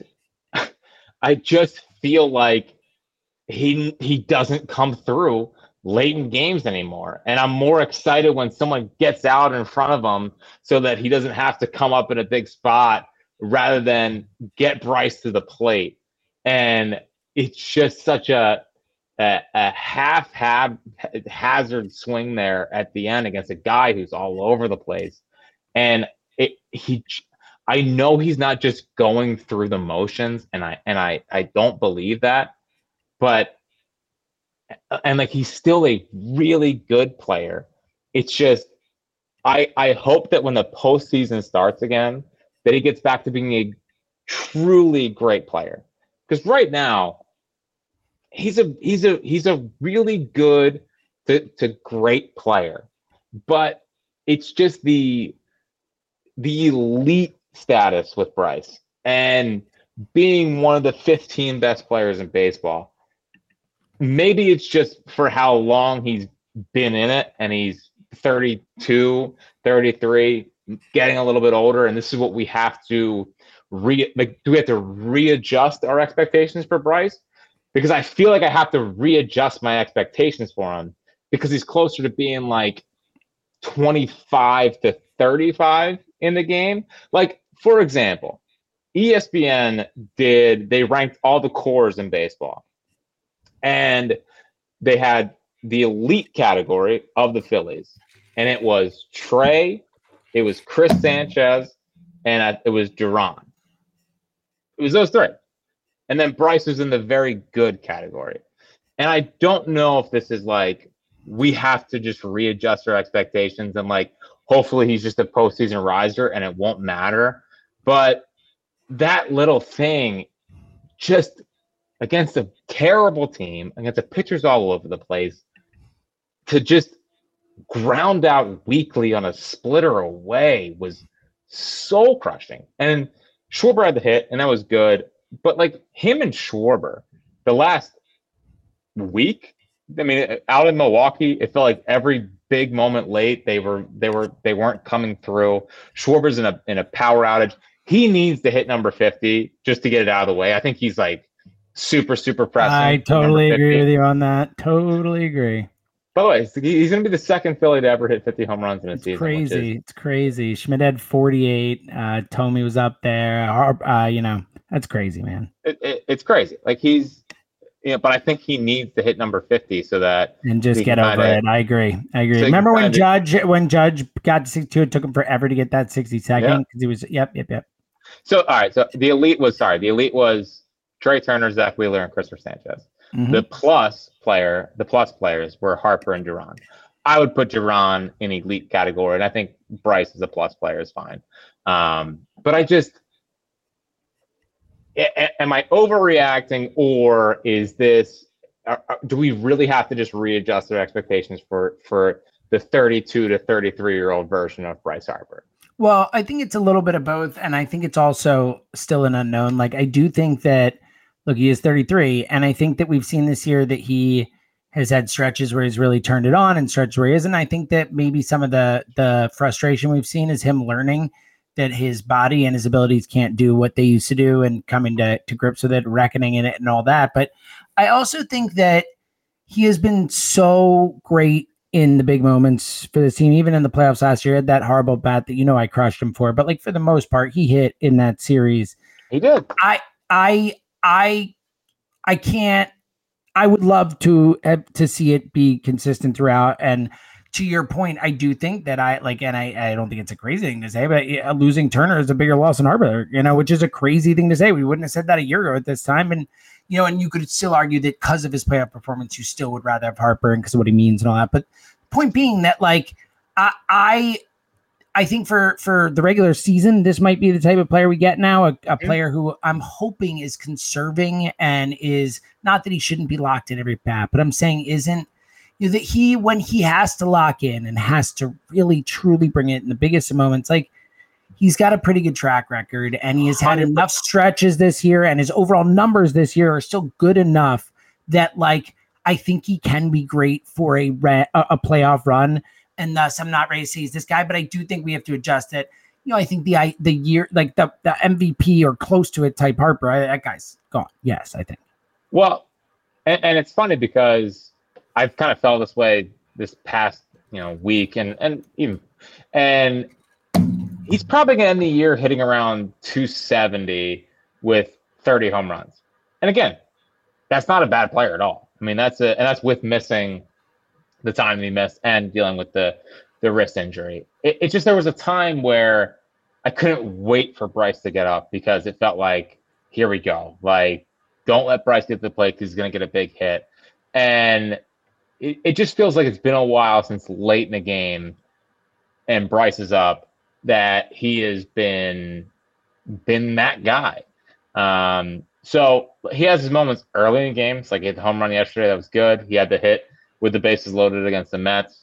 I just feel like. He he doesn't come through late in games anymore. And I'm more excited when someone gets out in front of him so that he doesn't have to come up in a big spot rather than get Bryce to the plate. And it's just such a a, a half hab, hazard swing there at the end against a guy who's all over the place. And it he I know he's not just going through the motions, and I and I I don't believe that. But, and like, he's still a really good player. It's just, I I hope that when the postseason starts again, that he gets back to being a truly great player. Because right now, he's a he's a he's a really good to, to great player. But it's just the the elite status with Bryce and being one of the fifteen best players in baseball. Maybe it's just for how long he's been in it, and he's thirty-two, thirty-three, getting a little bit older, and this is what we have to re like do we have to readjust our expectations for Bryce? Because I feel like I have to readjust my expectations for him because he's closer to being like twenty-five to thirty-five in the game. Like, for example, E S P N did they ranked all the cores in baseball. And they had the elite category of the Phillies. And it was Trey, it was Chris Sanchez, and it was Duran. It was those three. And then Bryce was in the very good category. And I don't know if this is like, we have to just readjust our expectations and like, hopefully he's just a postseason riser and it won't matter. But that little thing just against a terrible team, against the pitchers all over the place, to just ground out weakly on a splitter away was soul crushing. And Schwarber had the hit, and that was good. But like him and Schwarber, the last week, I mean, out in Milwaukee, it felt like every big moment late, they were they were they weren't coming through. Schwarber's in a in a power outage. He needs to hit number fifty just to get it out of the way. I think he's like super super pressing. I totally agree with you on that. Totally agree. By the way, he's going to be the second Philly to ever hit fifty home runs in a it's season. Crazy. Is, it's crazy. Schmidt had forty-eight. Uh, Tomey was up there. Uh, you know, that's crazy, man. It, it, it's crazy. Like he's, you know, but I think he needs to hit number fifty so that and just get over kinda, it. I agree. I agree. So Remember when kinda, Judge when Judge got to sixty-two, it took him forever to get that sixty second because he was. Yep, yep, yep. So all right. So the elite was sorry. The elite was Trey Turner, Zach Wheeler, and Christopher Sanchez. Mm-hmm. The plus player, the plus players were Harper and Duran. I would put Duran in elite category, and I think Bryce as a plus player is fine. Um, but I just, a- am I overreacting, or is this? Are, are, do we really have to just readjust our expectations for for the thirty-two to thirty-three year old version of Bryce Harper? Well, I think it's a little bit of both, and I think it's also still an unknown. Like I do think that, look, he is thirty-three, and I think that we've seen this year that he has had stretches where he's really turned it on and stretches where he isn't. I think that maybe some of the the frustration we've seen is him learning that his body and his abilities can't do what they used to do and coming to, to grips with it, reckoning in it and all that. But I also think that he has been so great in the big moments for this team, even in the playoffs last year. He had that horrible bat that, you know, I crushed him for, but like for the most part, he hit in that series. He did. I, I, I, I can't, I would love to uh, to see it be consistent throughout. And to your point, I do think that I like, and I, I don't think it's a crazy thing to say, but uh, losing Turner is a bigger loss than Harper, you know, which is a crazy thing to say. We wouldn't have said that a year ago at this time. And, you know, and you could still argue that because of his playoff performance, you still would rather have Harper and because of what he means and all that. But point being that, like, I, I, I think for, for the regular season, this might be the type of player we get now, a, a player who I'm hoping is conserving and is not that he shouldn't be locked in every bat, but I'm saying isn't, you know, that he, when he has to lock in and has to really truly bring it in the biggest of moments, like he's got a pretty good track record and he has had enough stretches this year and his overall numbers this year are still good enough that like, I think he can be great for a, a, a playoff run. And thus, I'm not ready to say he's this guy, but I do think we have to adjust it. You know, I think the I, the year, like the, the M V P or close to it type Harper, I, that guy's gone. Yes, I think. Well, and, and it's funny because I've kind of felt this way this past, you know, week, and and even, and he's probably going to end the year hitting around two seventy with thirty home runs. And again, that's not a bad player at all. I mean, that's a, and that's with missing the time he missed and dealing with the, the wrist injury. It, it just, there was a time where I couldn't wait for Bryce to get up because it felt like, here we go. Like, don't let Bryce get to the plate because he's going to get a big hit. And it, it just feels like it's been a while since late in the game and Bryce is up that he has been, been that guy. Um, so he has his moments early in games. Like he had the home run yesterday. That was good. He had the hit with the bases loaded against the Mets.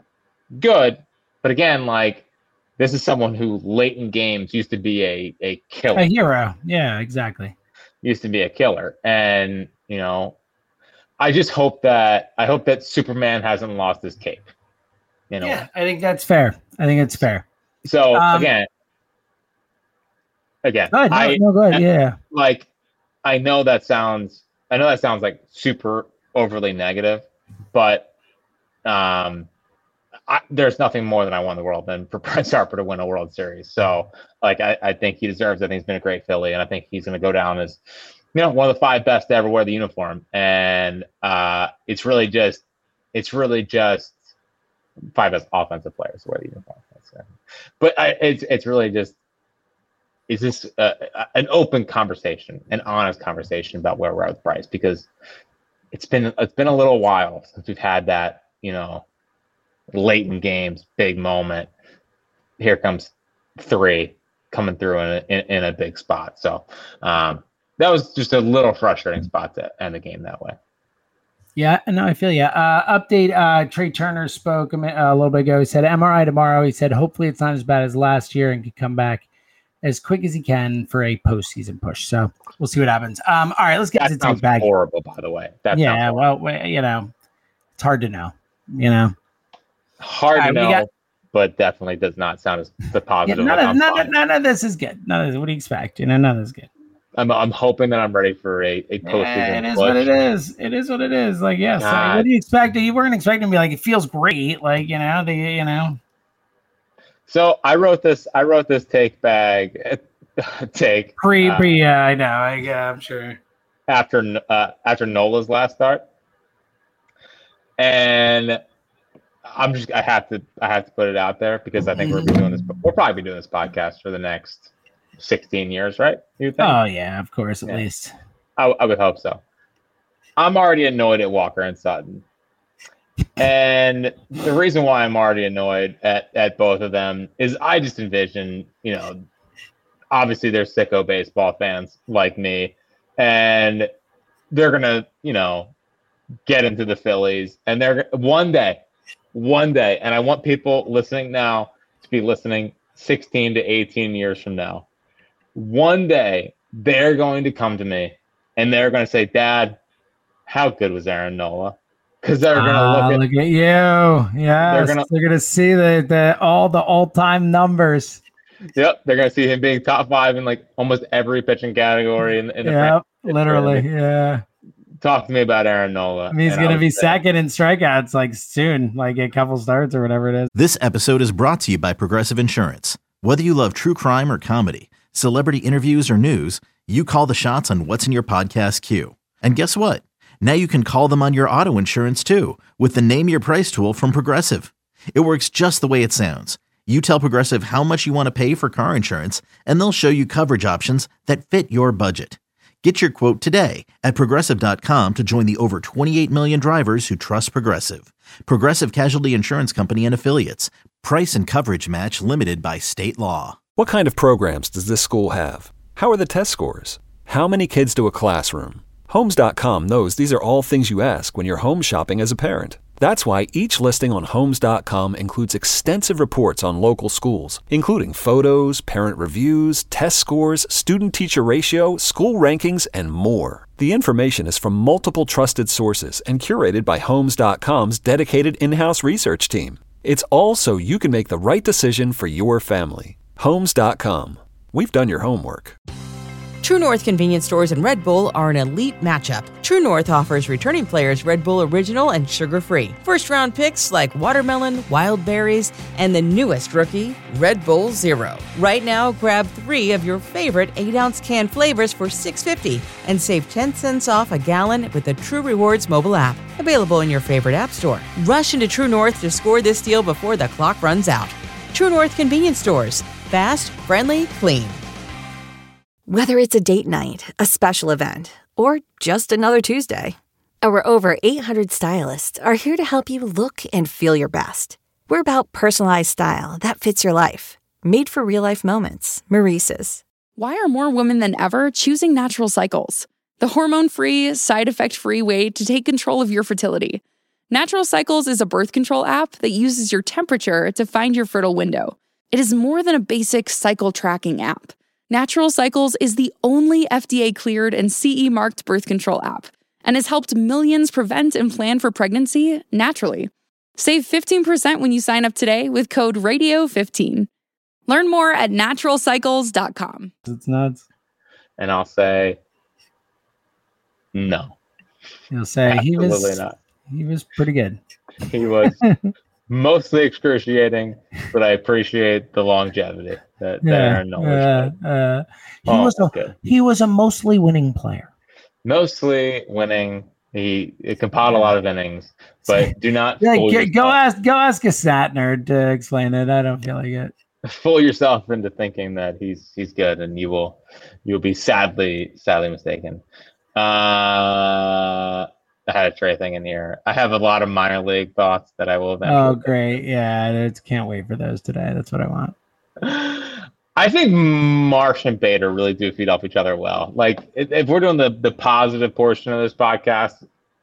Good. But again, like this is someone who late in games used to be a, a killer. A hero. Yeah, exactly. Used to be a killer. And, you know, I just hope that I hope that Superman hasn't lost his cape. You know, yeah, I think that's fair. I think it's fair. So um, again, again, no, I no, go ahead. Yeah. Like I know that sounds I know that sounds like super overly negative. But um, I, there's nothing more than I want in the world than for Bryce Harper to win a World Series. So, like, I, I think he deserves it. I think he's been a great Philly, and I think he's going to go down as, you know, one of the five best to ever wear the uniform. And uh, it's really just, it's really just five best offensive players to wear the uniform. But I, it's it's really just, it's just uh, an open conversation, an honest conversation about where we're at with Bryce because. It's been it's been a little while since we've had that, you know, late in games, big moment. Here comes three coming through in a, in, in a big spot. So um, that was just a little frustrating spot to end the game that way. Yeah, no, I feel you. Uh, update, uh, Trey Turner spoke a, mi- a little bit ago. He said M R I tomorrow. He said hopefully it's not as bad as last year and can come back as quick as he can for a postseason push. So we'll see what happens. Um, all right, let's get That to the sounds take bag. horrible, by the way. That yeah, sounds well, we- you know, it's hard to know. You know, hard All to right, we know, got- but definitely does not sound as the yeah, positive. none, as of, I'm none, of, fine. none of this is good. None of this, what do you expect? You know, none of this is good. I'm I'm hoping that I'm ready for a, a postseason Yeah, it is push. what it is. It is what it is. Like, yes. Like, God. what do you expect? You weren't expecting to be like, it feels great. Like, you know, the, you know. So I wrote this. I wrote this take bag take Pre, uh, pre, yeah, I know. I, yeah, I'm sure. after uh, after Nola's last start, and I'm just I have to I have to put it out there because I think we're be doing this. We'll probably be doing this podcast for the next sixteen years, right? You think? Oh, yeah, of course, at Yeah. least. I, I would hope so. I'm already annoyed at Walker and Sutton. And the reason why I'm already annoyed at, at both of them is I just envision, you know, obviously they're sicko baseball fans like me, and they're going to, you know, get into the Phillies. And they're one day, one day, and I want people listening now to be listening sixteen to eighteen years from now. One day, they're going to come to me and they're going to say, Dad, how good was Aaron Nola? Because they're going to Ah, look at look at you. Yes. They're gonna- going to see the, the all the all-time numbers. Yep, they're gonna see him being top five in like almost every pitching category in, in the Yep, franchise. literally. Yeah. Talk to me about Aaron Nola. I mean, he's And I going to would be say- second in strikeouts like soon, like a couple starts or whatever it is. This episode is brought to you by Progressive Insurance. Whether you love true crime or comedy, celebrity interviews or news, you call the shots on what's in your podcast queue. And guess what? Now you can call them on your auto insurance too with the Name Your Price tool from Progressive. It works just the way it sounds. You tell Progressive how much you want to pay for car insurance, and they'll show you coverage options that fit your budget. Get your quote today at Progressive dot com to join the over twenty-eight million drivers who trust Progressive. Progressive Casualty Insurance Company and Affiliates. Price and coverage match limited by state law. What kind of programs does this school have? How are the test scores? How many kids do a classroom? Homes dot com knows these are all things you ask when you're home shopping as a parent. That's why each listing on Homes dot com includes extensive reports on local schools, including photos, parent reviews, test scores, student-teacher ratio, school rankings, and more. The information is from multiple trusted sources and curated by Homes dot com's dedicated in-house research team. It's all so you can make the right decision for your family. Homes dot com. We've done your homework. True North convenience stores and Red Bull are an elite matchup. True North offers returning players Red Bull Original and sugar-free. First-round picks like watermelon, wild berries, and the newest rookie, Red Bull Zero. Right now, grab three of your favorite eight-ounce can flavors for six dollars and fifty cents and save ten cents off a gallon with the True Rewards mobile app. Available in your favorite app store. Rush into True North to score this deal before the clock runs out. True North convenience stores. Fast, friendly, clean. Whether it's a date night, a special event, or just another Tuesday, our over eight hundred stylists are here to help you look and feel your best. We're about personalized style that fits your life. Made for real-life moments. Maurice's. Why are more women than ever choosing Natural Cycles? The hormone-free, side-effect-free way to take control of your fertility. Natural Cycles is a birth control app that uses your temperature to find your fertile window. It is more than a basic cycle tracking app. Natural Cycles is the only F D A-cleared and C E-marked birth control app and has helped millions prevent and plan for pregnancy naturally. Save fifteen percent when you sign up today with code radio fifteen. Learn more at natural cycles dot com. It's nuts. And I'll say no. You'll say he Absolutely was not. he was pretty good. He was mostly excruciating, but I appreciate the longevity that, that Aaron Nola uh, showed. uh, he Oh, was a good. he was a mostly winning player. Mostly winning. He it compiled a lot of innings, but do not Yeah, fool, go, yourself, go ask go ask a Satner to explain it. I don't feel like it. fool yourself into thinking that he's he's good, and you will you will be sadly sadly mistaken. Uh, I had a Trey thing in here. I have a lot of minor league thoughts that I will eventually. Oh, great! Yeah, it's, can't wait for those today. That's what I want. I think Marsh and Bader really do feed off each other well. Like if, if we're doing the the positive portion of this podcast,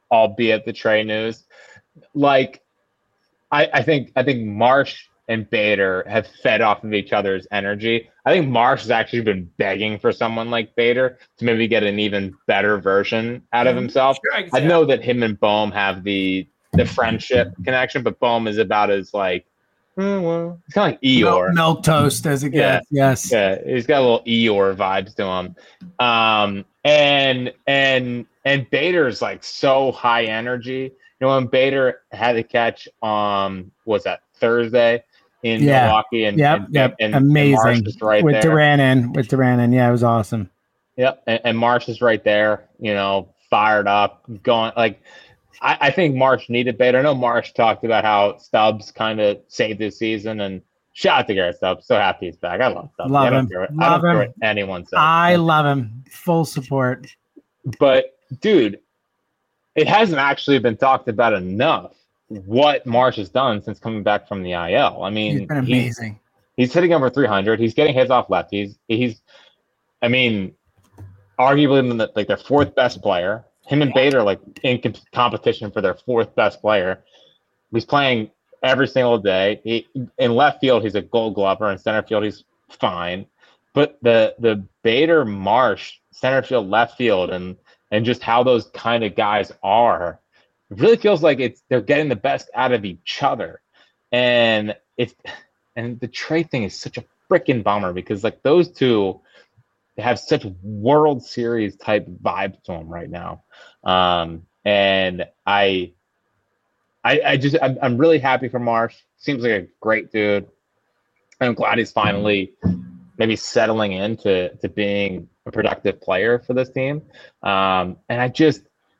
albeit the trade news. Like, I, I think I think Marsh and Bader have fed off of each other's energy. I think Marsh has actually been begging for someone like Bader to maybe get an even better version out of himself. Sure, I, I know that him and Boehm have the the friendship connection, but Boehm is about as like, oh, well, it's kind of like Eeyore. Milk, milk toast as it yeah, gets. Yes. Yeah, he's got a little Eeyore vibes to him. Um, and and and Bader's like so high energy. You know, when Bader had to catch um was that Thursday in yeah. Milwaukee and yep, and, yep. and, amazing and Marsh is right with there. Duran with Duran yeah, it was awesome. Yep, and, and Marsh is right there, you know, fired up, going like I, I think Marsh needed Bader. I know Marsh talked about how Stubbs kind of saved his season, and shout out to Garrett Stubbs. So happy he's back. I love Stubbs. Love I don't him. care what, love I don't him. care what anyone says. I love him. Full support. But dude, it hasn't actually been talked about enough what Marsh has done since coming back from the I L. I mean, he's been amazing. He's, he's hitting over three hundred. He's getting hits off lefties. He's, I mean, arguably like their fourth best player. Him and Bader are like in comp- competition for their fourth best player. He's playing every single day. He, in left field, he's a Gold Glover. In center field, he's fine. But the the Bader Marsh center field, left field, and and just how those kind of guys are, it really feels like it's they're getting the best out of each other. And it's and the trade thing is such a freaking bummer because like those two have such World Series type vibes to them right now. Um, and I, I, I just, I'm, I'm really happy for Marsh. Seems like a great dude. I'm glad he's finally maybe settling into to being a productive player for this team. Um, and I just,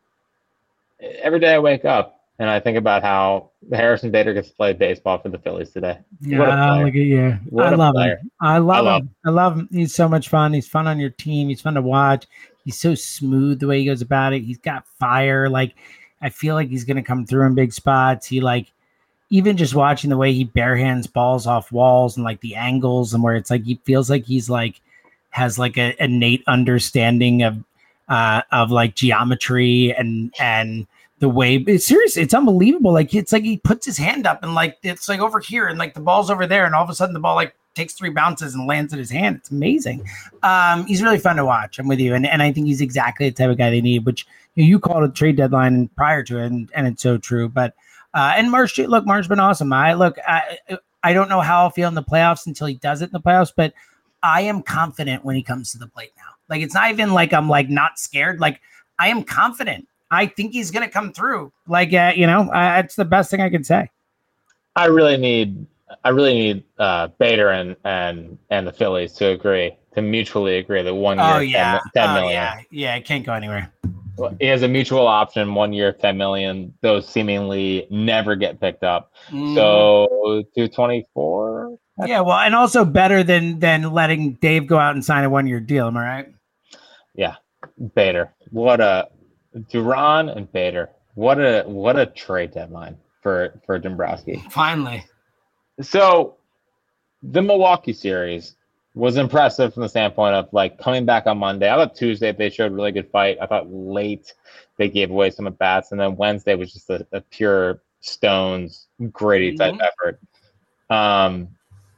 every day I wake up and I think about how Harrison Bader gets to play baseball for the Phillies today. Yeah, look at you. What I love player. him. I love, I love him. I love him. He's so much fun. He's fun on your team. He's fun to watch. He's so smooth the way he goes about it. He's got fire. Like, I feel like he's going to come through in big spots. He like, even just watching the way he barehands balls off walls and like the angles and where it's like, he feels like he's like, has like a innate understanding of, uh, of like geometry and, and, the way it's serious, it's unbelievable. Like it's like he puts his hand up and like it's like over here and like the ball's over there, and all of a sudden the ball like takes three bounces and lands in his hand. It's amazing. Um, he's really fun to watch. I'm with you, and and I think he's exactly the type of guy they need. Which you, know, you called a trade deadline prior to it, and, and it's so true. But uh, and Marsh, look, Marsh's been awesome. I look, I I don't know how I'll feel in the playoffs until he does it in the playoffs, but I am confident when he comes to the plate now. Like it's not even like I'm like not scared. Like I am confident. I think he's going to come through. Like, uh, you know, uh, it's the best thing I can say. I really need, I really need uh, Bader and and and the Phillies to agree, to mutually agree that one year, oh, yeah. ten, ten oh, million. Yeah, yeah, it can't go anywhere. He has a mutual option, one year, ten million. Those seemingly never get picked up. Mm. So two twenty-four. Yeah, well, and also better than than letting Dave go out and sign a one year deal. Am I right? Yeah, Bader. What a. Duran and Bader. What a what a trade deadline for for Dombrowski. Finally. So the Milwaukee series was impressive from the standpoint of like coming back on Monday. I thought Tuesday they showed a really good fight. I thought late they gave away some at bats, and then Wednesday was just a, a pure Stones gritty type mm-hmm. effort. Um,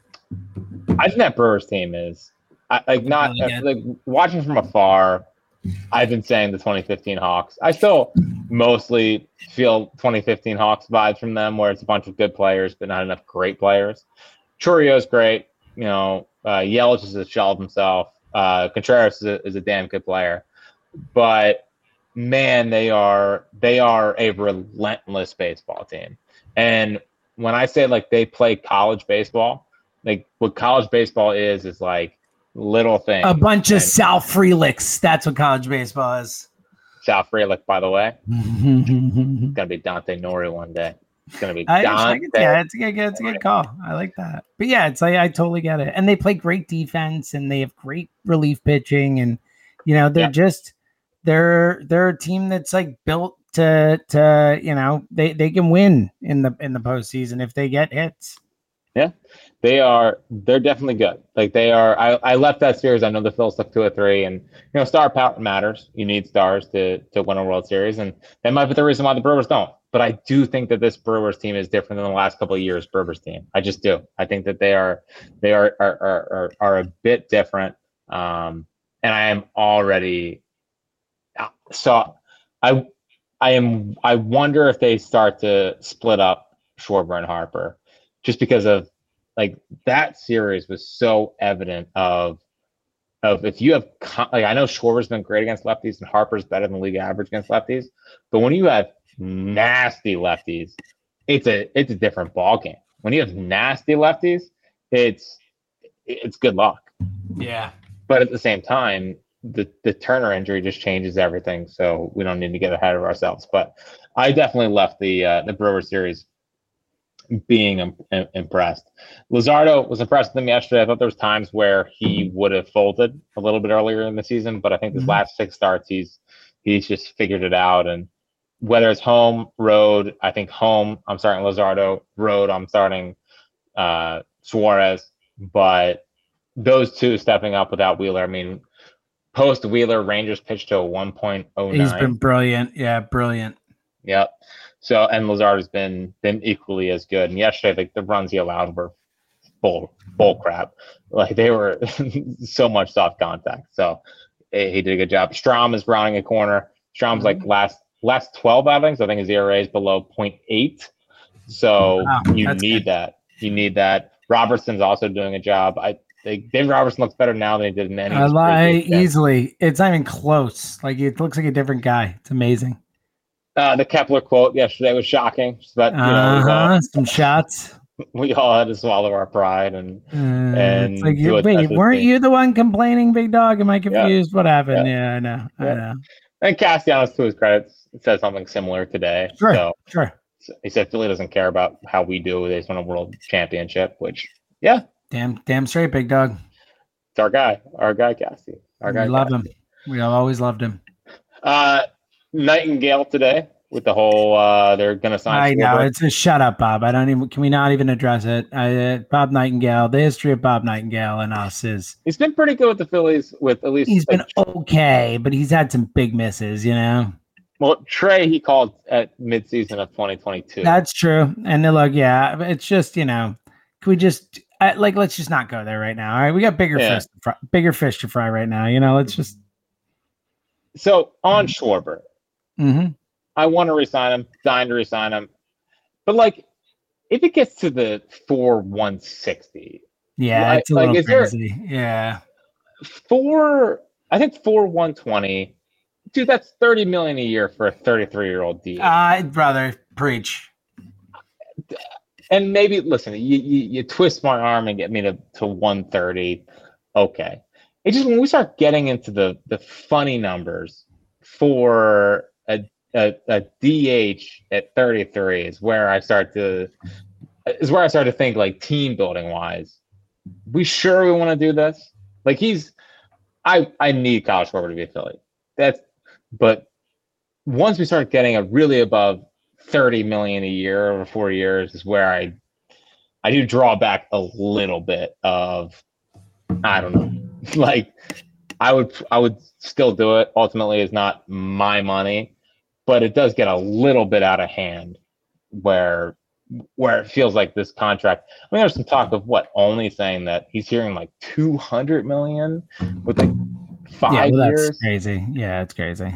I think that Brewers team is I, like not really like watching from afar. I've been saying the twenty fifteen Hawks. I still mostly feel twenty fifteen Hawks vibes from them, where it's a bunch of good players, but not enough great players. Churio's great. You know, uh, Yelich is a shell of himself. Uh, Contreras is a, is a damn good player. But, man, they are they are a relentless baseball team. And when I say, like, they play college baseball, like, what college baseball is is, like, little thing. A bunch of Sal Freliks. That's what college baseball is. Sal Frelick, by the way. It's gonna be Dante Nori one day. It's gonna be Dante. I, I yeah, it's a good, it's a good call. I like that. But yeah, it's like I totally get it. And they play great defense, and they have great relief pitching, and you know they're yeah. just they're they're a team that's like built to to you know they they can win in the in the postseason if they get hits. Yeah, they are. They're definitely good. Like they are. I, I left that series. I know the Phils took two or three, and you know, star power matters. You need stars to to win a World Series, and that might be the reason why the Brewers don't. But I do think that this Brewers team is different than the last couple of years Brewers team. I just do. I think that they are they are are are are, are a bit different. Um, and I am already so I I am I wonder if they start to split up Schwarber and Harper. Just because of like that series was so evident of of if you have like I know Schwarber's been great against lefties and Harper's better than league average against lefties, but when you have nasty lefties, it's a it's a different ball game. When you have nasty lefties, it's it's good luck. Yeah. But at the same time, the the Turner injury just changes everything, so we don't need to get ahead of ourselves. But I definitely left the uh, the Brewers series being im- impressed. Luzardo was impressed with him yesterday. I thought there was times where he would have folded a little bit earlier in the season, but I think his mm-hmm. last six starts, he's he's just figured it out. And whether it's home, road, I think home, I'm starting Luzardo. Road, I'm starting uh, Suarez. But those two stepping up without Wheeler, I mean, post Wheeler, Rangers pitched to a one point oh nine. He's been brilliant. Yeah, brilliant. Yep. So, and Luzardo's been been equally as good. And yesterday, like the runs he allowed were bull bull crap. Like they were so much soft contact. So he, he did a good job. Strahm is rounding a corner. Strahm's like last last twelve outings, I think his E R A is below point eight. So wow, you need good. that. You need that. Robertson's also doing a job. I think David Robertson looks better now than he did in any. I lie easily. It's not even close. Like it looks like a different guy. It's amazing. Uh, the Kepler quote yesterday was shocking, but you know, uh-huh, all, some shots. We all had to swallow our pride and uh, and like you, wait, weren't you the one complaining, Big Dog? Am I confused? Yeah. What happened? Yeah, yeah I know, yeah. I know. And Castellanos, to his credit, said something similar today. Sure, so, sure. So he said Philly doesn't care about how we do. They just won a world championship, which, yeah, damn, damn straight, Big Dog. It's our guy, our guy, Cassie. Our guy, we love Cassie. him. We have always loved him. Uh, Nightingale today with the whole uh, they're gonna sign. I know it's a shut up, Bob. I don't even. Can we not even address it? I, uh, Bob Nightingale. The history of Bob Nightingale and us is he's been pretty good with the Phillies. With at least he's like, been okay, but he's had some big misses. You know. Well, Trey he called at midseason of twenty twenty-two. That's true. And then look, yeah, it's just you know, can we just uh, like let's just not go there right now. All right, we got bigger yeah. fish, to fry, bigger fish to fry right now. You know, let's just. So on Schwarber. Mm-hmm. I want to resign him, dying to resign him. But, like, if it gets to the four one sixty. Yeah, like, it's a like, little is crazy. There, yeah. Four, I think four one twenty. Dude, that's thirty million dollars a year for a thirty-three-year-old deal. Uh, brother, preach. And maybe, listen, you, you, you twist my arm and get me to, to one thirty. Okay. It's just when we start getting into the, the funny numbers for a A, a D H at thirty-three is where I start to is where I start to think like team building wise. We sure we want to do this? Like he's I I need Kyle Schwarber to be a Philly. That's but once we start getting a really above thirty million a year over four years is where I I do draw back a little bit of I don't know. Like I would I would still do it. Ultimately it's not my money. But it does get a little bit out of hand where where it feels like this contract. I mean, there's some talk of what only saying that he's hearing like two hundred million with like five yeah, well, years. That's crazy. Yeah, it's crazy.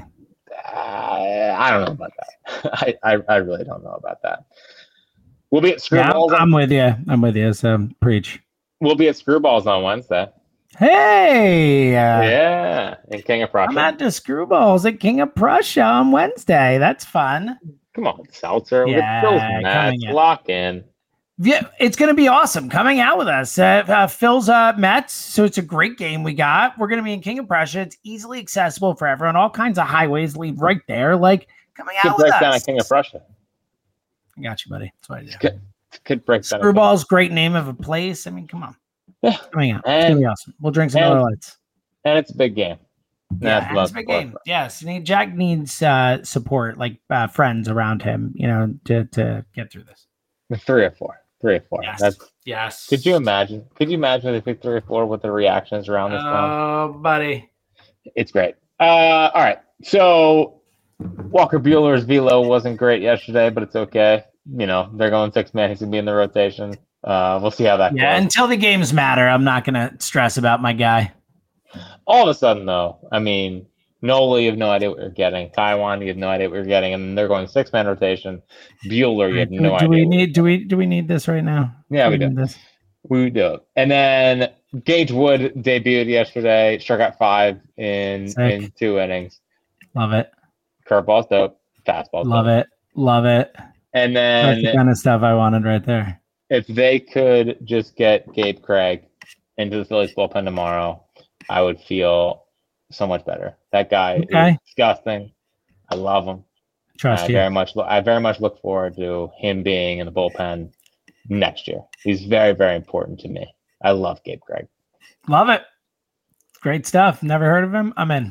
Uh, I don't know about that. I, I, I really don't know about that. We'll be at Screwballs. Yeah, I'm, I'm with you. I'm with you. So preach. We'll be at Screwballs on Wednesday. Hey, uh, yeah, in King of Prussia. I'm at the Screwballs at King of Prussia on Wednesday. That's fun. Come on, Seltzer. Yeah, Let's lock in. Yeah, it's going to be awesome. Coming out with us, uh, uh, Phil's uh, Mets. So it's a great game we got. We're going to be in King of Prussia. It's easily accessible for everyone. All kinds of highways lead right there. Like coming out Good with us. Down at King of Prussia. I got you, buddy. That's what I do. Good, good break down. Screwballs, great name of a place. I mean, come on. Yeah. Coming out. And, it's gonna be awesome. We'll drink some and, other lights. And it's a big game. Yeah, and it's a big game. Yes. Need, Jack needs uh, support, like uh, friends around him, you know, to, to get through this. Three or four. Three or four. Yes. That's, yes. Could you imagine? Could you imagine if they picked three or four? What the reactions around this one? Oh, buddy. It's great. Uh, all right. So Walker Bueller's velo wasn't great yesterday, but it's okay. You know, they're going six man. He's gonna be in the rotation. Uh, we'll see how that yeah, goes. Until the games matter, I'm not gonna stress about my guy. All of a sudden, though, I mean, Nola, you have no idea what you're getting. Taiwan, you have no idea what you're getting, and they're going six man rotation. Bueller, you have no do idea. We need, do we do we need this right now? Yeah, do we, we do. This? We do. And then Gage Wood debuted yesterday. Struck out five in Sick. in two innings. Love it. Curveball's dope. Fastball's Love dope. it. Love it. And then That's the kind of stuff I wanted right there. If they could just get Gabe Craig into the Phillies bullpen tomorrow, I would feel so much better. That guy Okay. is disgusting. I love him. Trust I you. very much. I very much look forward to him being in the bullpen next year. He's very, very important to me. I love Gabe Craig. Love it. Great stuff. Never heard of him. I'm in.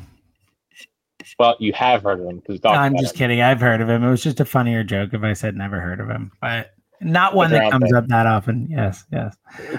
Well, you have heard of him because I'm just kidding. I've heard of him. It was just a funnier joke if I said never heard of him, but not one that comes up that often. Yes, yes.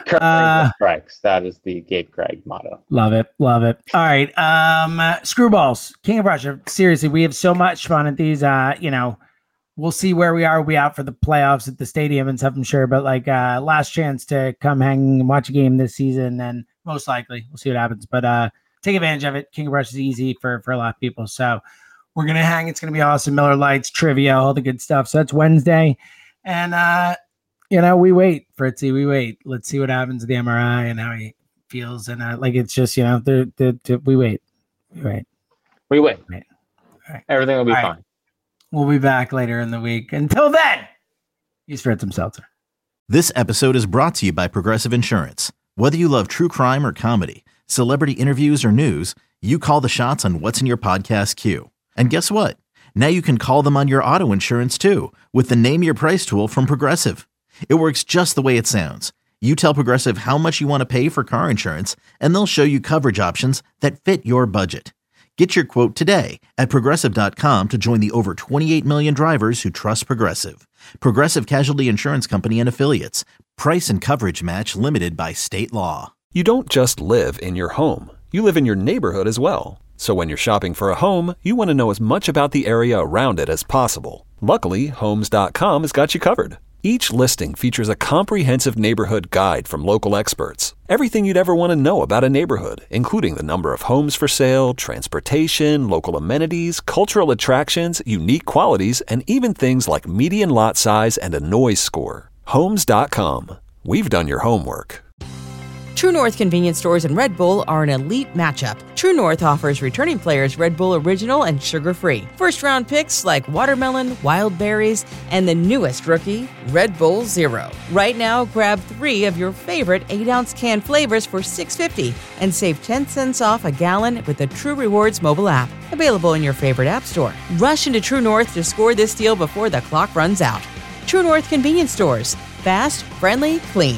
Uh, strikes. That is the Gabe Craig motto. Love it. Love it. All right. Um, uh, Screwballs, King of Prussia. Seriously, we have so much fun at these. Uh, you know, we'll see where we are. We'll be out for the playoffs at the stadium and stuff, I'm sure. But like uh, last chance to come hang and watch a game this season, and most likely we'll see what happens. But uh, take advantage of it. King of Prussia is easy for, for a lot of people. So we're going to hang. It's going to be awesome. Miller Lights, trivia, all the good stuff. So that's Wednesday. And, uh, you know, we wait, Fritzy. We wait. Let's see what happens with the M R I and how he feels. And uh, like, it's just, you know, the, the, the, we wait. We wait. We wait. wait. All right. Everything will be all fine. Right. We'll be back later in the week. Until then, he's Fritz Seltzer. This episode is brought to you by Progressive Insurance. Whether you love true crime or comedy, celebrity interviews or news, you call the shots on what's in your podcast queue. And guess what? Now you can call them on your auto insurance too with the Name Your Price tool from Progressive. It works just the way it sounds. You tell Progressive how much you want to pay for car insurance, and they'll show you coverage options that fit your budget. Get your quote today at Progressive dot com to join the over twenty-eight million drivers who trust Progressive. Progressive Casualty Insurance Company and Affiliates. Price and coverage match limited by state law. You don't just live in your home. You live in your neighborhood as well. So when you're shopping for a home, you want to know as much about the area around it as possible. Luckily, Homes dot com has got you covered. Each listing features a comprehensive neighborhood guide from local experts. Everything you'd ever want to know about a neighborhood, including the number of homes for sale, transportation, local amenities, cultural attractions, unique qualities, and even things like median lot size and a noise score. Homes dot com. We've done your homework. True North convenience stores and Red Bull are an elite matchup. True North offers returning players Red Bull Original and sugar-free. First-round picks like watermelon, wild berries, and the newest rookie, Red Bull Zero. Right now, grab three of your favorite eight ounce can flavors for six dollars and fifty cents and save ten cents off a gallon with the True Rewards mobile app. Available in your favorite app store. Rush into True North to score this deal before the clock runs out. True North convenience stores. Fast, friendly, clean.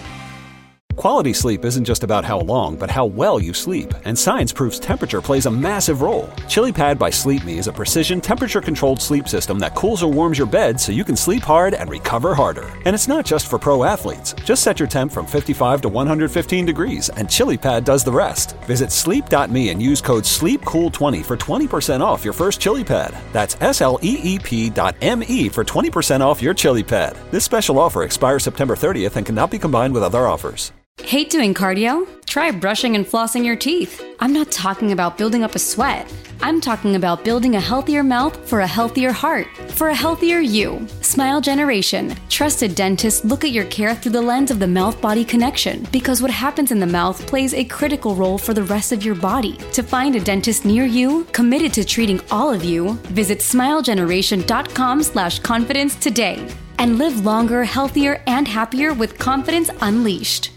Quality sleep isn't just about how long, but how well you sleep. And science proves temperature plays a massive role. ChiliPad by Sleep Me is a precision temperature-controlled sleep system that cools or warms your bed so you can sleep hard and recover harder. And it's not just for pro athletes. Just set your temp from fifty-five to one hundred fifteen degrees, and ChiliPad does the rest. Visit sleep dot me and use code sleep cool twenty for twenty percent off your first ChiliPad. That's S L E E P dot M E for twenty percent off your ChiliPad. This special offer expires September thirtieth and cannot be combined with other offers. Hate doing cardio? Try brushing and flossing your teeth. I'm not talking about building up a sweat. I'm talking about building a healthier mouth for a healthier heart, for a healthier you. Smile Generation. Trusted dentists look at your care through the lens of the mouth-body connection, because what happens in the mouth plays a critical role for the rest of your body. To find a dentist near you, committed to treating all of you, visit smile generation dot com slash confidence today. And live longer, healthier, and happier with confidence unleashed.